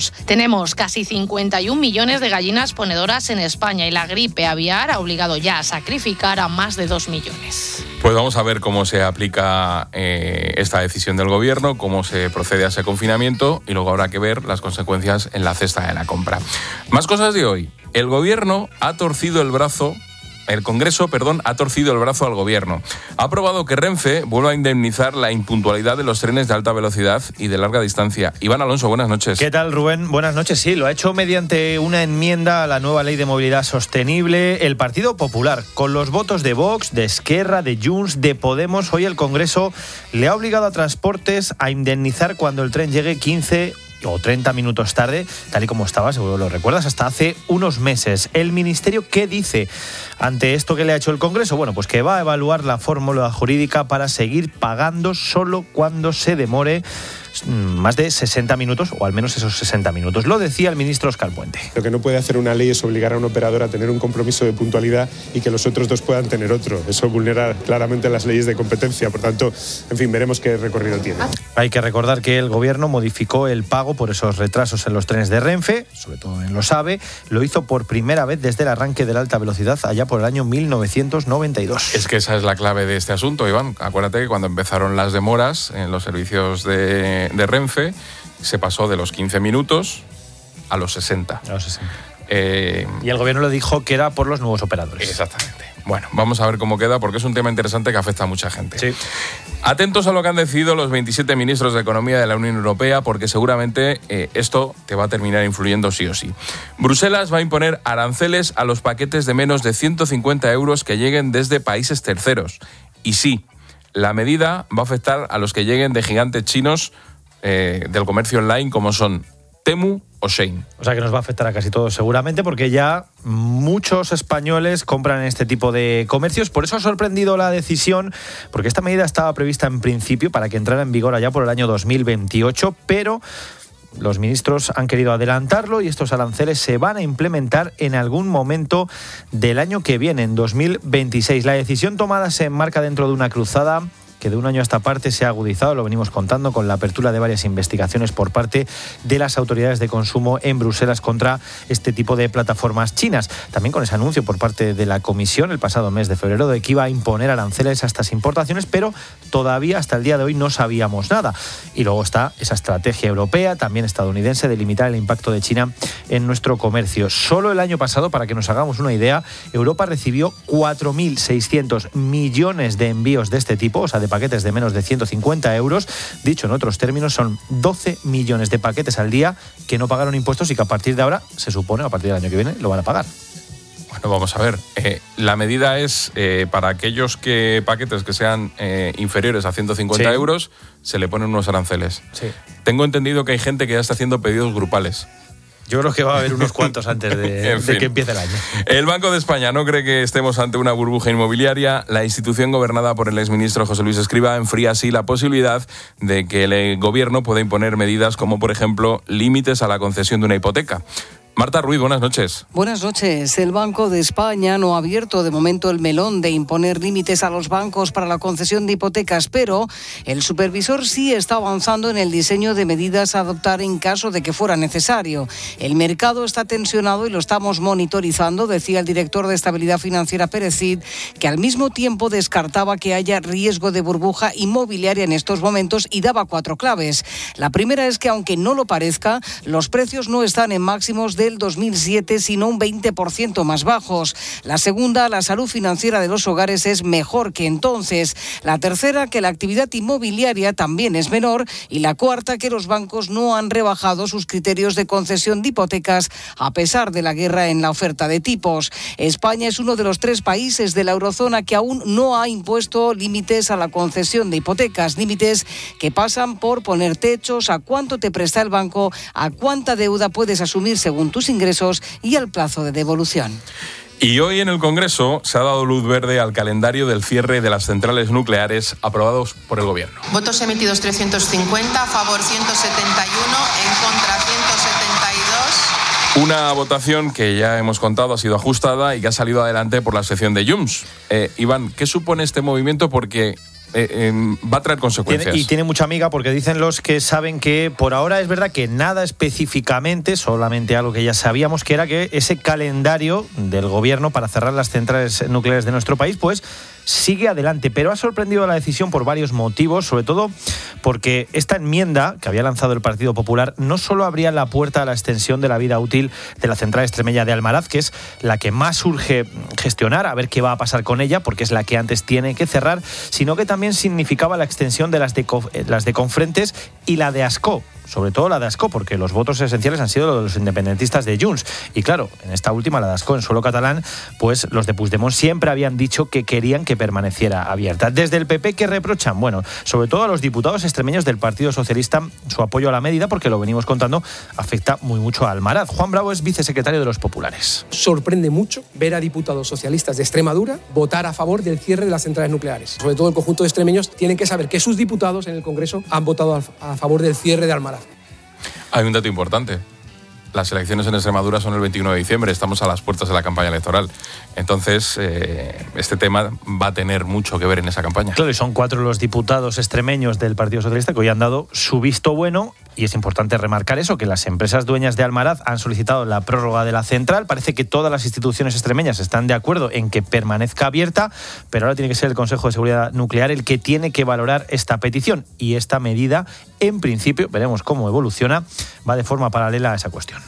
euros. Tenemos casi 51 millones de gallinas ponedoras en España y la gripe aviar ha obligado ya a sacrificar a más de 2 millones. Pues vamos a ver cómo se aplica esta decisión del gobierno, cómo se procede a ese confinamiento y luego habrá que ver las consecuencias en la cesta de la compra. Más cosas de hoy. El Congreso ha torcido el brazo al gobierno. Ha aprobado que Renfe vuelva a indemnizar la impuntualidad de los trenes de alta velocidad y de larga distancia. Iván Alonso, buenas noches. ¿Qué tal, Rubén? Buenas noches. Sí, lo ha hecho mediante una enmienda a la nueva Ley de Movilidad Sostenible. El Partido Popular, con los votos de Vox, de Esquerra, de Junts, de Podemos, hoy el Congreso le ha obligado a Transportes a indemnizar cuando el tren llegue 15 o 30 minutos tarde, tal y como estaba, seguro lo recuerdas, hasta hace unos meses. ¿El Ministerio qué dice ante esto que le ha hecho el Congreso? Bueno, pues que va a evaluar la fórmula jurídica para seguir pagando solo cuando se demore más de 60 minutos, o al menos esos 60 minutos. Lo decía el ministro Óscar Puente. Lo que no puede hacer una ley es obligar a un operador a tener un compromiso de puntualidad y que los otros dos puedan tener otro. Eso vulnera claramente las leyes de competencia. Por tanto, en fin, veremos qué recorrido tiene. Hay que recordar que el Gobierno modificó el pago por esos retrasos en los trenes de Renfe, sobre todo en los AVE. Lo hizo por primera vez desde el arranque de la alta velocidad allá por el año 1992. Es que esa es la clave de este asunto, Iván. Acuérdate que cuando empezaron las demoras en los servicios de Renfe, se pasó de los 15 minutos a los 60. Y el Gobierno le dijo que era por los nuevos operadores. Exactamente. Bueno, vamos a ver cómo queda, porque es un tema interesante que afecta a mucha gente. Sí. Atentos a lo que han decidido los 27 ministros de Economía de la Unión Europea, porque seguramente esto te va a terminar influyendo sí o sí. Bruselas va a imponer aranceles a los paquetes de menos de 150 euros que lleguen desde países terceros. Y sí, la medida va a afectar a los que lleguen de gigantes chinos del comercio online, como son Temu o Shein. O sea que nos va a afectar a casi todos seguramente, porque ya muchos españoles compran en este tipo de comercios. Por eso ha sorprendido la decisión, porque esta medida estaba prevista en principio para que entrara en vigor allá por el año 2028, pero los ministros han querido adelantarlo y estos aranceles se van a implementar en algún momento del año que viene, en 2026. La decisión tomada se enmarca dentro de una cruzada que de un año a esta parte se ha agudizado, lo venimos contando, con la apertura de varias investigaciones por parte de las autoridades de consumo en Bruselas contra este tipo de plataformas chinas. También con ese anuncio por parte de la Comisión el pasado mes de febrero de que iba a imponer aranceles a estas importaciones, pero todavía hasta el día de hoy no sabíamos nada. Y luego está esa estrategia europea, también estadounidense, de limitar el impacto de China en nuestro comercio. Solo el año pasado, para que nos hagamos una idea, Europa recibió 4.600 millones de envíos de este tipo, o sea, de paquetes de menos de 150 euros. Dicho en otros términos, son 12 millones de paquetes al día que no pagaron impuestos y que a partir de ahora, se supone, a partir del año que viene, lo van a pagar. Bueno, vamos a ver. La medida es para aquellos paquetes que sean inferiores a 150 euros, se le ponen unos aranceles. Sí. Tengo entendido que hay gente que ya está haciendo pedidos grupales. Yo creo que va a haber unos cuantos antes de que empiece el año. El Banco de España no cree que estemos ante una burbuja inmobiliaria. La institución gobernada por el exministro José Luis Escrivá enfría así la posibilidad de que el gobierno pueda imponer medidas como, por ejemplo, límites a la concesión de una hipoteca. Marta Ruiz, buenas noches. Buenas noches. El Banco de España no ha abierto de momento el melón de imponer límites a los bancos para la concesión de hipotecas, pero el supervisor sí está avanzando en el diseño de medidas a adoptar en caso de que fuera necesario. El mercado está tensionado y lo estamos monitorizando, decía el director de Estabilidad Financiera, Pérez Cid, que al mismo tiempo descartaba que haya riesgo de burbuja inmobiliaria en estos momentos y daba 4 claves. La primera es que, aunque no lo parezca, los precios no están en máximos del 2007, sino un 20% más bajos. La segunda, la salud financiera de los hogares es mejor que entonces. La tercera, que la actividad inmobiliaria también es menor. Y la cuarta, que los bancos no han rebajado sus criterios de concesión de hipotecas a pesar de la guerra en la oferta de tipos. España es uno de los 3 países de la eurozona que aún no ha impuesto límites a la concesión de hipotecas, límites que pasan por poner techos a cuánto te presta el banco, a cuánta deuda puedes asumir según tus ingresos y al plazo de devolución. Y hoy en el Congreso se ha dado luz verde al calendario del cierre de las centrales nucleares aprobados por el Gobierno. Votos emitidos 350, a favor 171, en contra 172. Una votación que ya hemos contado ha sido ajustada y que ha salido adelante por la sección de Junts. Iván, ¿qué supone este movimiento? Porque va a traer consecuencias. Y tiene mucha amiga, porque dicen los que saben que por ahora es verdad que nada específicamente, solamente algo que ya sabíamos, que era que ese calendario del gobierno para cerrar las centrales nucleares de nuestro país, pues sigue adelante, pero ha sorprendido la decisión por varios motivos, sobre todo porque esta enmienda que había lanzado el Partido Popular no solo abría la puerta a la extensión de la vida útil de la central extremeña de Almaraz, que es la que más urge gestionar, a ver qué va a pasar con ella, porque es la que antes tiene que cerrar, sino que también significaba la extensión de las de Confrentes y la de Ascó. Sobre todo la de Ascó, porque los votos esenciales han sido los de los independentistas de Junts. Y claro, en esta última, la de Ascó, en suelo catalán, pues los de Puigdemont siempre habían dicho que querían que permaneciera abierta. Desde el PP, ¿qué reprochan? Bueno, sobre todo a los diputados extremeños del Partido Socialista, su apoyo a la medida, porque lo venimos contando, afecta muy mucho a Almaraz. Juan Bravo es vicesecretario de los Populares. Sorprende mucho ver a diputados socialistas de Extremadura votar a favor del cierre de las centrales nucleares. Sobre todo el conjunto de extremeños tienen que saber que sus diputados en el Congreso han votado a favor del cierre de Almaraz. Hay un dato importante. Las elecciones en Extremadura son el 21 de diciembre, estamos a las puertas de la campaña electoral. Entonces, este tema va a tener mucho que ver en esa campaña. Claro, y son 4 los diputados extremeños del Partido Socialista que hoy han dado su visto bueno, y es importante remarcar eso, que las empresas dueñas de Almaraz han solicitado la prórroga de la central. Parece que todas las instituciones extremeñas están de acuerdo en que permanezca abierta, pero ahora tiene que ser el Consejo de Seguridad Nuclear el que tiene que valorar esta petición, y esta medida, en principio, veremos cómo evoluciona, va de forma paralela a esa cuestión.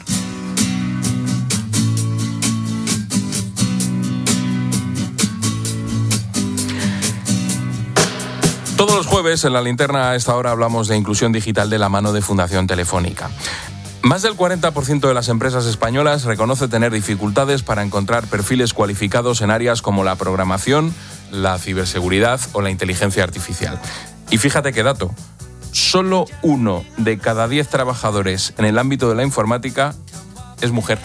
Todos los jueves en La Linterna a esta hora hablamos de inclusión digital de la mano de Fundación Telefónica. Más del 40% de las empresas españolas reconoce tener dificultades para encontrar perfiles cualificados en áreas como la programación, la ciberseguridad o la inteligencia artificial. Y fíjate qué dato, solo 1 de cada 10 trabajadores en el ámbito de la informática es mujer.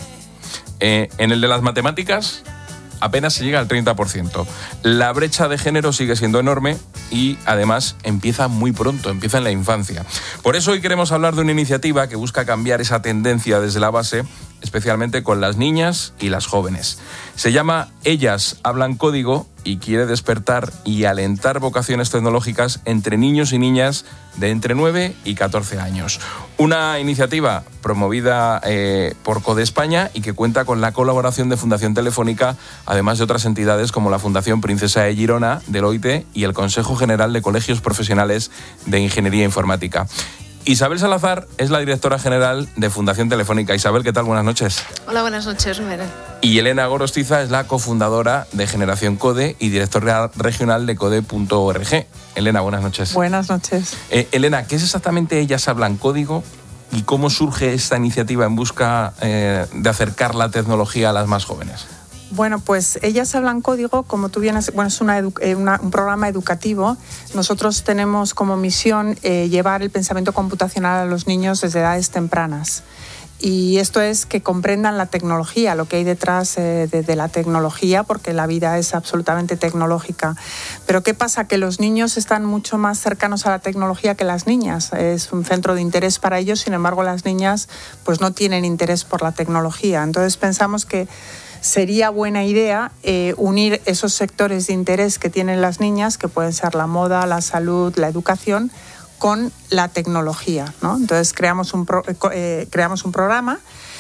En el de las matemáticas apenas se llega al 30%. La brecha de género sigue siendo enorme y además empieza muy pronto, empieza en la infancia. Por eso hoy queremos hablar de una iniciativa que busca cambiar esa tendencia desde la base, especialmente con las niñas y las jóvenes. Se llama Ellas Hablan Código y quiere despertar y alentar vocaciones tecnológicas entre niños y niñas de entre 9 y 14 años. Una iniciativa promovida por CODE España y que cuenta con la colaboración de Fundación Telefónica, además de otras entidades como la Fundación Princesa de Girona, Deloitte y el Consejo General de Colegios Profesionales de Ingeniería Informática. Isabel Salazar es la directora general de Fundación Telefónica. Isabel, ¿qué tal? Buenas noches. Hola, buenas noches, Meren. Y Elena Gorostiza es la cofundadora de Generación CODE y directora regional de code.org. Elena, buenas noches. Buenas noches. Elena, ¿qué es exactamente Ellas Hablan Código y cómo surge esta iniciativa en busca de acercar la tecnología a las más jóvenes? Bueno, pues Ellas Hablan Código, como tú bien has, bueno, es un programa educativo. Nosotros tenemos como misión llevar el pensamiento computacional a los niños desde edades tempranas. Y esto es que comprendan la tecnología, lo que hay detrás de la tecnología, porque la vida es absolutamente tecnológica. Pero ¿qué pasa? Que los niños están mucho más cercanos a la tecnología que las niñas. Es un centro de interés para ellos, sin embargo las niñas pues no tienen interés por la tecnología. Entonces pensamos que sería buena idea unir esos sectores de interés que tienen las niñas, que pueden ser la moda, la salud, la educación, con la tecnología, ¿no? Entonces creamos un programa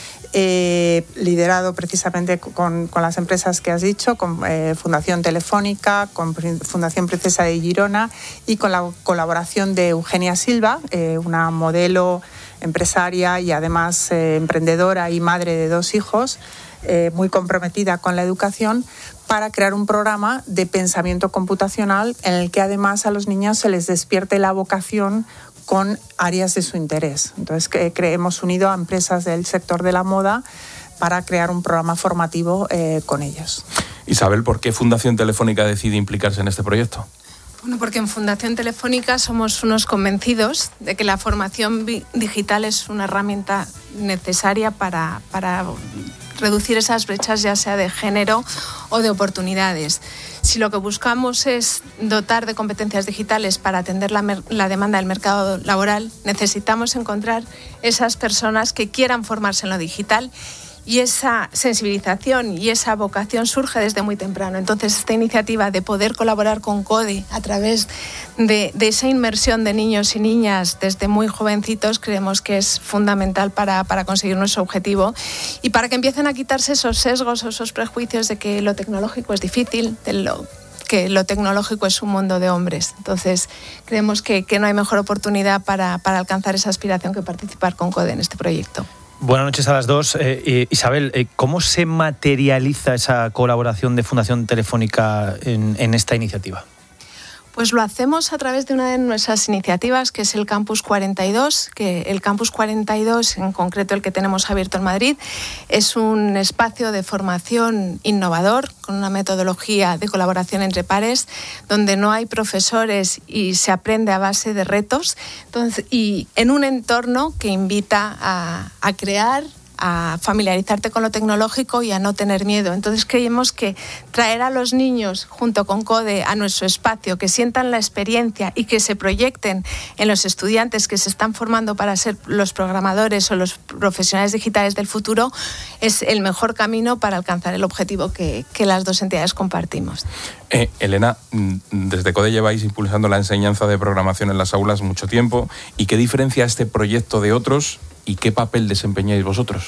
liderado precisamente con las empresas que has dicho, con Fundación Telefónica, con Fundación Princesa de Girona y con la colaboración de Eugenia Silva, una modelo empresaria y además emprendedora y madre de 2 hijos, muy comprometida con la educación, para crear un programa de pensamiento computacional en el que además a los niños se les despierte la vocación con áreas de su interés. Entonces hemos unido a empresas del sector de la moda para crear un programa formativo con ellos. Isabel, ¿por qué Fundación Telefónica decide implicarse en este proyecto? Bueno, porque en Fundación Telefónica somos unos convencidos de que la formación digital es una herramienta necesaria para reducir esas brechas, ya sea de género o de oportunidades. Si lo que buscamos es dotar de competencias digitales para atender la demanda del mercado laboral, necesitamos encontrar esas personas que quieran formarse en lo digital Y esa sensibilización y esa vocación surge desde muy temprano. Entonces, esta iniciativa de poder colaborar con CODE a través de esa inmersión de niños y niñas desde muy jovencitos, creemos que es fundamental para conseguir nuestro objetivo y para que empiecen a quitarse esos sesgos o esos prejuicios de que lo tecnológico es difícil, que lo tecnológico es un mundo de hombres. Entonces, creemos que no hay mejor oportunidad para alcanzar esa aspiración que participar con CODE en este proyecto. Buenas noches a las dos. Isabel, ¿cómo se materializa esa colaboración de Fundación Telefónica en esta iniciativa? Pues lo hacemos a través de una de nuestras iniciativas, que es el Campus 42, que el Campus 42, en concreto el que tenemos abierto en Madrid, es un espacio de formación innovador, con una metodología de colaboración entre pares, donde no hay profesores y se aprende a base de retos, y en un entorno que invita a crear, a familiarizarte con lo tecnológico y a no tener miedo. Entonces creemos que traer a los niños junto con CODE a nuestro espacio, que sientan la experiencia y que se proyecten en los estudiantes que se están formando para ser los programadores o los profesionales digitales del futuro, es el mejor camino para alcanzar el objetivo que las dos entidades compartimos. Elena, desde CODE lleváis impulsando la enseñanza de programación en las aulas mucho tiempo. ¿Y qué diferencia este proyecto de otros? ¿Y qué papel desempeñáis vosotros?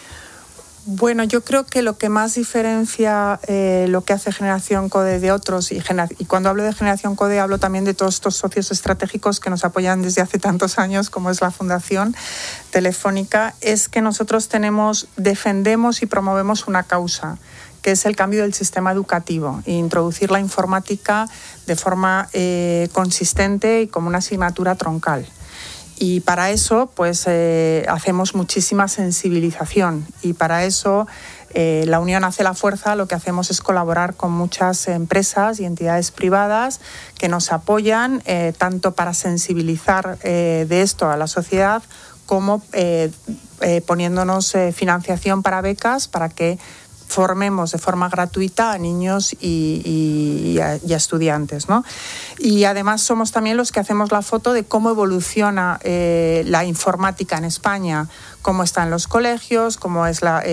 Bueno, yo creo que lo que más diferencia lo que hace Generación CODE de otros, y cuando hablo de Generación CODE hablo también de todos estos socios estratégicos que nos apoyan desde hace tantos años, como es la Fundación Telefónica, es que nosotros defendemos y promovemos una causa, que es el cambio del sistema educativo e introducir la informática de forma consistente y como una asignatura troncal. Y para eso pues hacemos muchísima sensibilización y para eso la unión hace la fuerza. Lo que hacemos es colaborar con muchas empresas y entidades privadas que nos apoyan tanto para sensibilizar de esto a la sociedad como poniéndonos financiación para becas para que formemos de forma gratuita a niños y a estudiantes, ¿no? Y además somos también los que hacemos la foto de cómo evoluciona la informática en España, cómo está en los colegios, cómo es la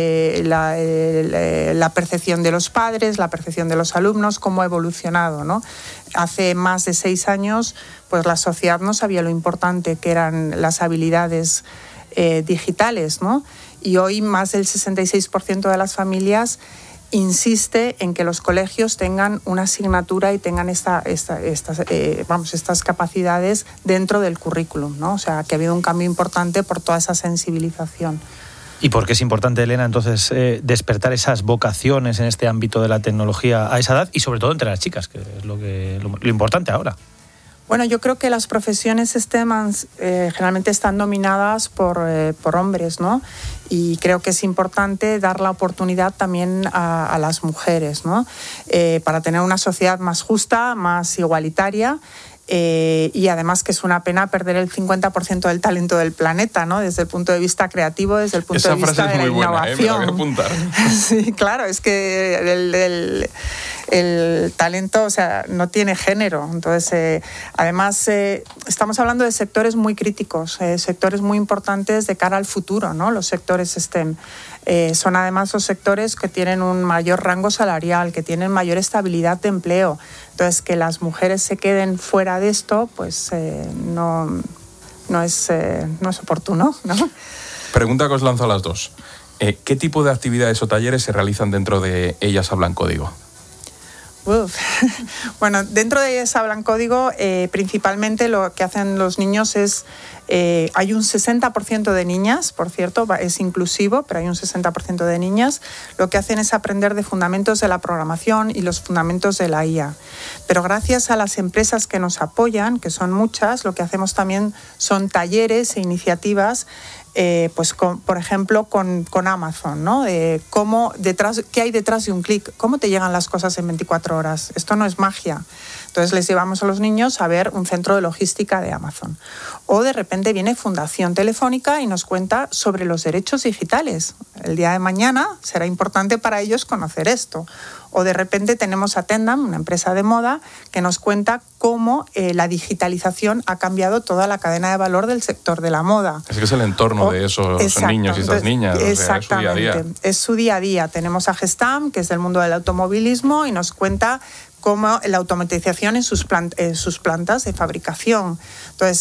percepción de los padres, la percepción de los alumnos, cómo ha evolucionado, ¿no? Hace más de 6 años, pues la sociedad no sabía lo importante que eran las habilidades digitales, ¿no? Y hoy más del 66% de las familias insiste en que los colegios tengan una asignatura y tengan estas capacidades dentro del currículum, ¿no? O sea, que ha habido un cambio importante por toda esa sensibilización. ¿Y por qué es importante, Elena, entonces despertar esas vocaciones en este ámbito de la tecnología a esa edad y sobre todo entre las chicas, que es lo importante ahora? Bueno, yo creo que las profesiones STEM generalmente están dominadas por hombres, ¿no? Y creo que es importante dar la oportunidad también a las mujeres, ¿no? Para tener una sociedad más justa, más igualitaria. Y además que es una pena perder el 50% del talento del planeta, ¿no? Desde el punto de vista creativo, desde el punto de vista de la innovación. Me la voy a apuntar. Sí, claro, es que el talento, o sea, no tiene género. Entonces, además, estamos hablando de sectores muy críticos, sectores muy importantes de cara al futuro, ¿no? Los sectores STEM. Son además los sectores que tienen un mayor rango salarial, que tienen mayor estabilidad de empleo. Entonces, que las mujeres se queden fuera de esto, pues no es oportuno, ¿no? Pregunta que os lanzo a las dos. ¿Qué tipo de actividades o talleres se realizan dentro de Ellas Hablan Código? Bueno, dentro de Ellas Hablan Código, principalmente lo que hacen los niños es... hay un 60% de niñas, por cierto, es inclusivo, pero hay un 60% de niñas. Lo que hacen es aprender de fundamentos de la programación y los fundamentos de la IA. Pero gracias a las empresas que nos apoyan, que son muchas, lo que hacemos también son talleres e iniciativas, pues por ejemplo con Amazon, ¿no? ¿Qué hay detrás de un clic? ¿Cómo te llegan las cosas en 24 horas? Esto no es magia. Entonces les llevamos a los niños a ver un centro de logística de Amazon. O de repente viene Fundación Telefónica y nos cuenta sobre los derechos digitales. El día de mañana será importante para ellos conocer esto. O de repente tenemos a Tendam, una empresa de moda, que nos cuenta cómo la digitalización ha cambiado toda la cadena de valor del sector de la moda. Es que es el entorno de esos niños y esas niñas. Exactamente, o sea, es su día a día. Tenemos a Gestam, que es del mundo del automovilismo, y nos cuenta cómo la automatización en sus plantas de fabricación. Entonces,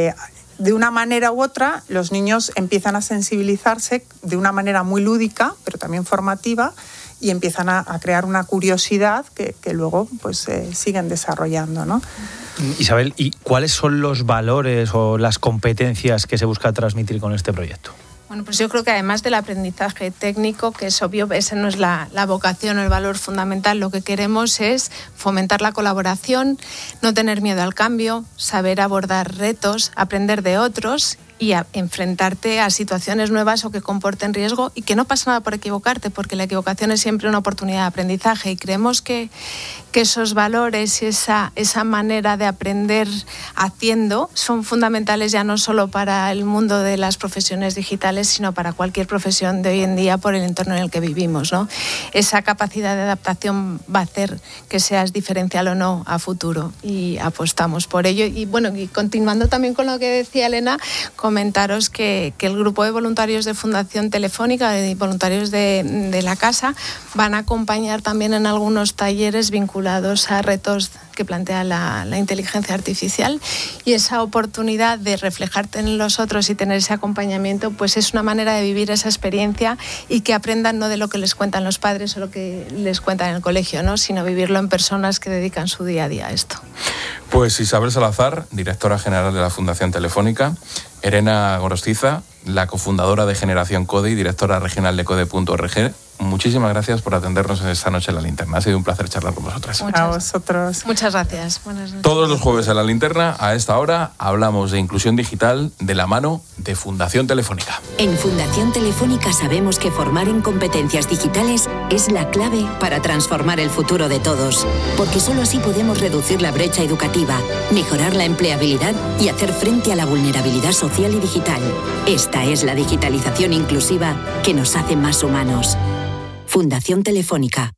de una manera u otra, los niños empiezan a sensibilizarse de una manera muy lúdica, pero también formativa, y empiezan a crear una curiosidad que luego pues siguen desarrollando, ¿no? Isabel, ¿y cuáles son los valores o las competencias que se busca transmitir con este proyecto? Bueno, pues yo creo que además del aprendizaje técnico, que es obvio, esa no es la vocación o el valor fundamental, lo que queremos es fomentar la colaboración, no tener miedo al cambio, saber abordar retos, aprender de otros y enfrentarte a situaciones nuevas o que comporten riesgo, y que no pasa nada por equivocarte, porque la equivocación es siempre una oportunidad de aprendizaje, y creemos que esos valores y esa manera de aprender haciendo son fundamentales ya no solo para el mundo de las profesiones digitales, sino para cualquier profesión de hoy en día por el entorno en el que vivimos, ¿no? Esa capacidad de adaptación va a hacer que seas diferencial o no a futuro, y apostamos por ello. Y bueno, y continuando también con lo que decía Elena, comentaros que el grupo de voluntarios de Fundación Telefónica, de voluntarios de la casa, van a acompañar también en algunos talleres vinculados a retos que plantea la inteligencia artificial, y esa oportunidad de reflejarte en los otros y tener ese acompañamiento, pues es una manera de vivir esa experiencia y que aprendan no de lo que les cuentan los padres o lo que les cuentan en el colegio, ¿no?, sino vivirlo en personas que dedican su día a día a esto. Pues Isabel Salazar, directora general de la Fundación Telefónica, Elena Gorostiza, la cofundadora de Generación Code y directora regional de Code.org, muchísimas gracias por atendernos esta noche en La Linterna. Ha sido un placer charlar con vosotras. A vosotros. Muchas gracias. Buenas noches. Todos los jueves en La Linterna, a esta hora, hablamos de inclusión digital de la mano de Fundación Telefónica. En Fundación Telefónica sabemos que formar en competencias digitales es la clave para transformar el futuro de todos, porque solo así podemos reducir la brecha educativa, mejorar la empleabilidad y hacer frente a la vulnerabilidad social y digital. Esta es la digitalización inclusiva que nos hace más humanos. Fundación Telefónica.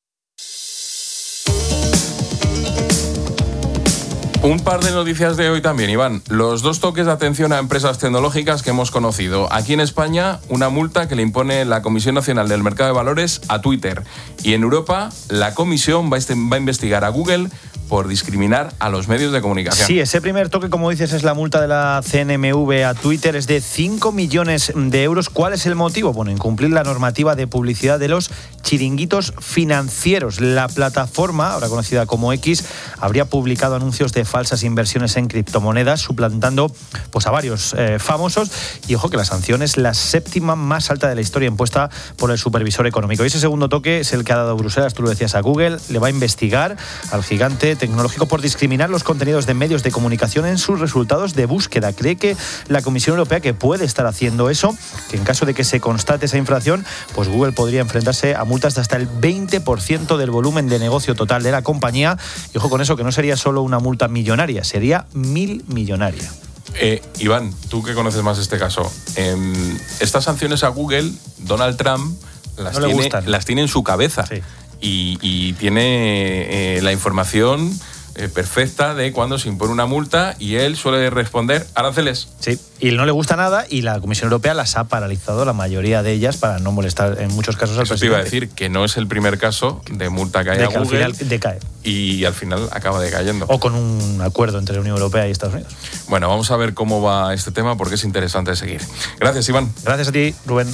Un par de noticias de hoy también, Iván. Los 2 toques de atención a empresas tecnológicas que hemos conocido. Aquí en España, una multa que le impone la Comisión Nacional del Mercado de Valores a Twitter. Y en Europa, la Comisión va a investigar a Google por discriminar a los medios de comunicación. Sí, ese primer toque, como dices, es la multa de la CNMV a Twitter, es de 5 millones de euros. ¿Cuál es el motivo? Bueno, incumplir la normativa de publicidad de los chiringuitos financieros. La plataforma, ahora conocida como X, habría publicado anuncios de falsas inversiones en criptomonedas, suplantando pues a varios famosos. Y ojo que la sanción es la 7ª más alta de la historia impuesta por el supervisor económico. Y ese segundo toque es el que ha dado Bruselas, tú lo decías, a Google. Le va a investigar al gigante tecnológico por discriminar los contenidos de medios de comunicación en sus resultados de búsqueda. Cree que la Comisión Europea que puede estar haciendo eso, que en caso de que se constate esa infracción, pues Google podría enfrentarse a multas de hasta el 20% del volumen de negocio total de la compañía. Y ojo con eso, que no sería solo una multa millonaria, sería 1000-millonaria. Iván, tú que conoces más este caso, estas sanciones a Google, Donald Trump las tiene en su cabeza. Sí. Y tiene la información perfecta de cuándo se impone una multa, y él suele responder aranceles. Sí, y no le gusta nada, y la Comisión Europea las ha paralizado, la mayoría de ellas, para no molestar en muchos casos al presidente. Te iba a decir que no es el primer caso de multa que hay a Google, al final decae. Y al final acaba decayendo. O con un acuerdo entre la Unión Europea y Estados Unidos. Bueno, vamos a ver cómo va este tema, porque es interesante seguir. Gracias, Iván. Gracias a ti, Rubén.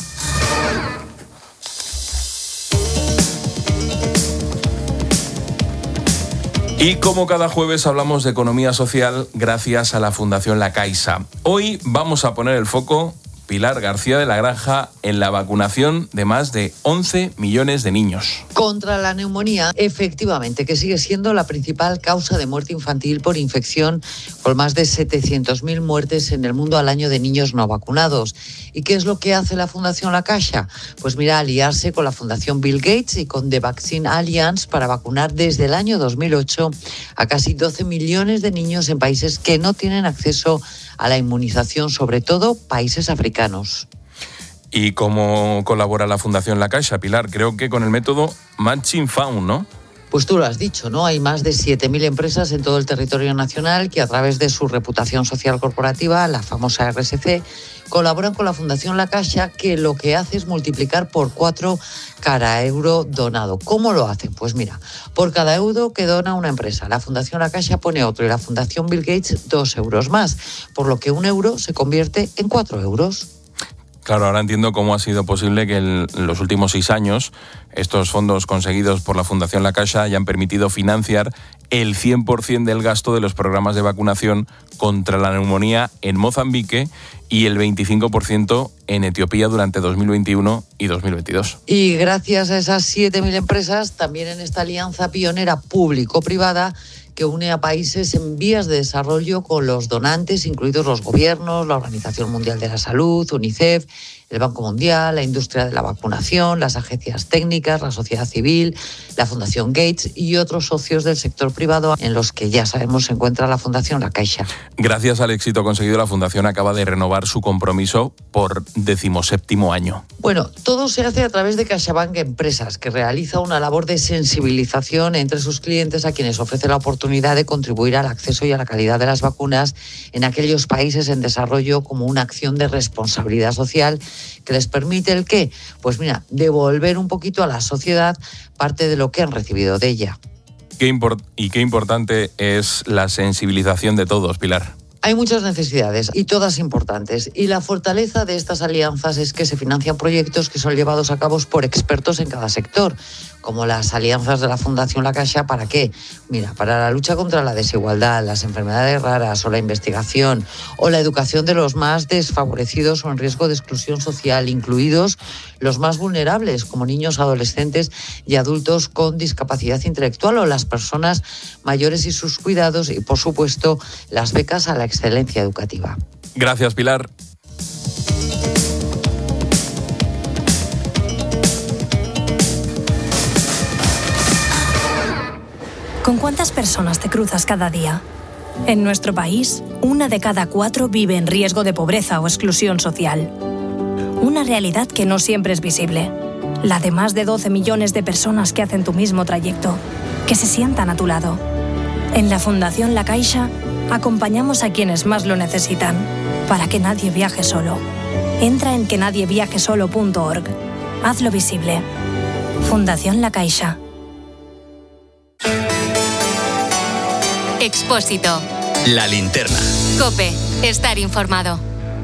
Y como cada jueves hablamos de economía social gracias a la Fundación La Caixa. Hoy vamos a poner el foco Pilar García de la Granja en la vacunación de más de 11 millones de niños. Contra la neumonía, efectivamente, que sigue siendo la principal causa de muerte infantil por infección, con más de 700.000 muertes en el mundo al año de niños no vacunados. ¿Y qué es lo que hace la Fundación La Caixa? Pues mira, aliarse con la Fundación Bill Gates y con The Vaccine Alliance para vacunar desde el año 2008 a casi 12 millones de niños en países que no tienen acceso a la inmunización, sobre todo países africanos. ¿Y cómo colabora la Fundación La Caixa, Pilar? Creo que con el método Matching Found, ¿no? Pues tú lo has dicho, ¿no? Hay más de 7.000 empresas en todo el territorio nacional que a través de su reputación social corporativa, la famosa RSC, colaboran con la Fundación La Caixa, que lo que hace es multiplicar por 4 cada euro donado. ¿Cómo lo hacen? Pues mira, por cada euro que dona una empresa, la Fundación La Caixa pone otro y la Fundación Bill Gates 2 euros más, por lo que 1 euro se convierte en 4 euros. Claro, ahora entiendo cómo ha sido posible que en los últimos 6 años estos fondos conseguidos por la Fundación La Caixa hayan permitido financiar el 100% del gasto de los programas de vacunación contra la neumonía en Mozambique y el 25% en Etiopía durante 2021 y 2022. Y gracias a esas 7.000 empresas, también en esta alianza pionera público-privada, que une a países en vías de desarrollo con los donantes, incluidos los gobiernos, la Organización Mundial de la Salud, UNICEF, el Banco Mundial, la industria de la vacunación, las agencias técnicas, la sociedad civil, la Fundación Gates y otros socios del sector privado, en los que ya sabemos se encuentra la Fundación La Caixa. Gracias al éxito conseguido, la Fundación acaba de renovar su compromiso por 17º año. Bueno, todo se hace a través de CaixaBank Empresas, que realiza una labor de sensibilización entre sus clientes a quienes ofrece la oportunidad de contribuir al acceso y a la calidad de las vacunas en aquellos países en desarrollo como una acción de responsabilidad social que les permite ¿el qué? Pues mira, devolver un poquito a la sociedad parte de lo que han recibido de ella. Qué importante es la sensibilización de todos, Pilar. Hay muchas necesidades y todas importantes. Y la fortaleza de estas alianzas es que se financian proyectos que son llevados a cabo por expertos en cada sector, como las alianzas de la Fundación La Caixa. ¿Para qué? Mira, para la lucha contra la desigualdad, las enfermedades raras o la investigación o la educación de los más desfavorecidos o en riesgo de exclusión social, incluidos los más vulnerables, como niños, adolescentes y adultos con discapacidad intelectual o las personas mayores y sus cuidados y, por supuesto, las becas a la excelencia educativa. Gracias, Pilar. ¿Con cuántas personas te cruzas cada día? En nuestro país, 1 de cada 4 vive en riesgo de pobreza o exclusión social. Una realidad que no siempre es visible. La de más de 12 millones de personas que hacen tu mismo trayecto, que se sientan a tu lado. En la Fundación La Caixa, acompañamos a quienes más lo necesitan, para que nadie viaje solo. Entra en quenadieviajesolo.org. Hazlo visible. Fundación La Caixa. Expósito. La linterna. COPE. Estar informado.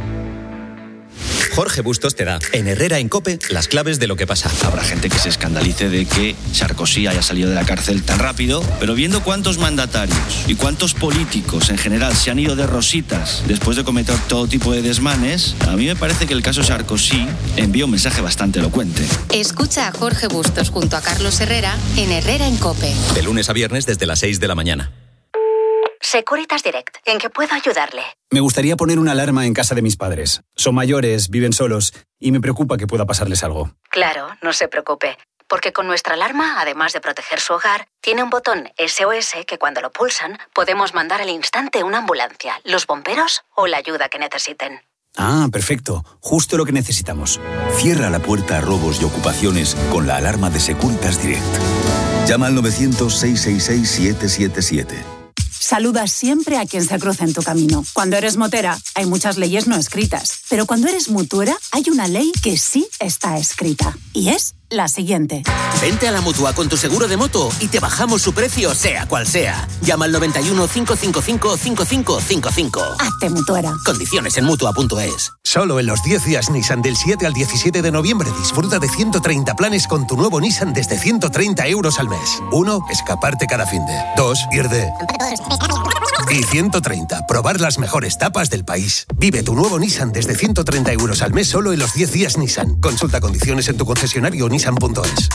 Jorge Bustos te da, en Herrera en COPE, las claves de lo que pasa. Habrá gente que se escandalice de que Sarkozy haya salido de la cárcel tan rápido, pero viendo cuántos mandatarios y cuántos políticos en general se han ido de rositas después de cometer todo tipo de desmanes, a mí me parece que el caso Sarkozy envía un mensaje bastante elocuente. Escucha a Jorge Bustos junto a Carlos Herrera en Herrera en COPE. De lunes a viernes desde las 6 de la mañana. Securitas Direct, ¿en qué puedo ayudarle? Me gustaría poner una alarma en casa de mis padres. Son mayores, viven solos y me preocupa que pueda pasarles algo. Claro, no se preocupe, porque con nuestra alarma, además de proteger su hogar, tiene un botón SOS que cuando lo pulsan podemos mandar al instante una ambulancia, los bomberos o la ayuda que necesiten. Ah, perfecto. Justo lo que necesitamos. Cierra la puerta a robos y ocupaciones con la alarma de Securitas Direct. Llama al 900-666-777. Saluda siempre a quien se cruza en tu camino. Cuando eres motera, hay muchas leyes no escritas. Pero cuando eres mutuera, hay una ley que sí está escrita. Y es la siguiente. Vente a la Mutua con tu seguro de moto y te bajamos su precio, sea cual sea. Llama al 91 555 5555. Hazte mutuera. Condiciones en Mutua.es. Solo en los 10 días Nissan del 7 al 17 de noviembre disfruta de 130 planes con tu nuevo Nissan desde 130 euros al mes. 1. Escaparte cada finde. 2. Ir de Y 130, probar las mejores tapas del país. Vive tu nuevo Nissan desde 130 euros al mes solo en los 10 días Nissan. Consulta condiciones en tu concesionario nissan.es.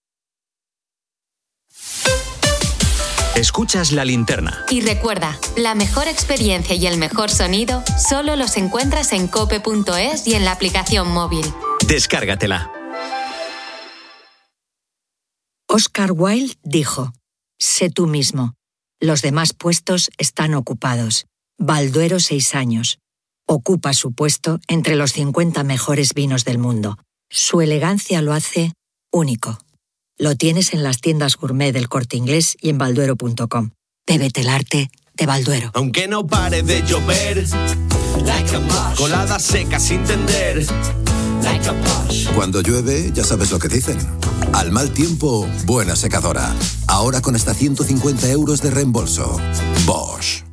Escuchas La Linterna. Y recuerda, la mejor experiencia y el mejor sonido solo los encuentras en cope.es y en la aplicación móvil. Descárgatela. Oscar Wilde dijo: sé tú mismo. Los demás puestos están ocupados. Balduero 6 años. Ocupa su puesto entre los 50 mejores vinos del mundo. Su elegancia lo hace único. Lo tienes en las tiendas gourmet del Corte Inglés y en balduero.com. Bébete el arte de Balduero. Aunque no pare de llover, colada seca sin tender. Cuando llueve, ya sabes lo que dicen. Al mal tiempo, buena secadora. Ahora con hasta 150 euros de reembolso. Bosch.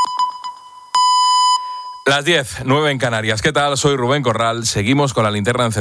Las 10:09 en Canarias. ¿Qué tal? Soy Rubén Corral. Seguimos con la linterna encendida.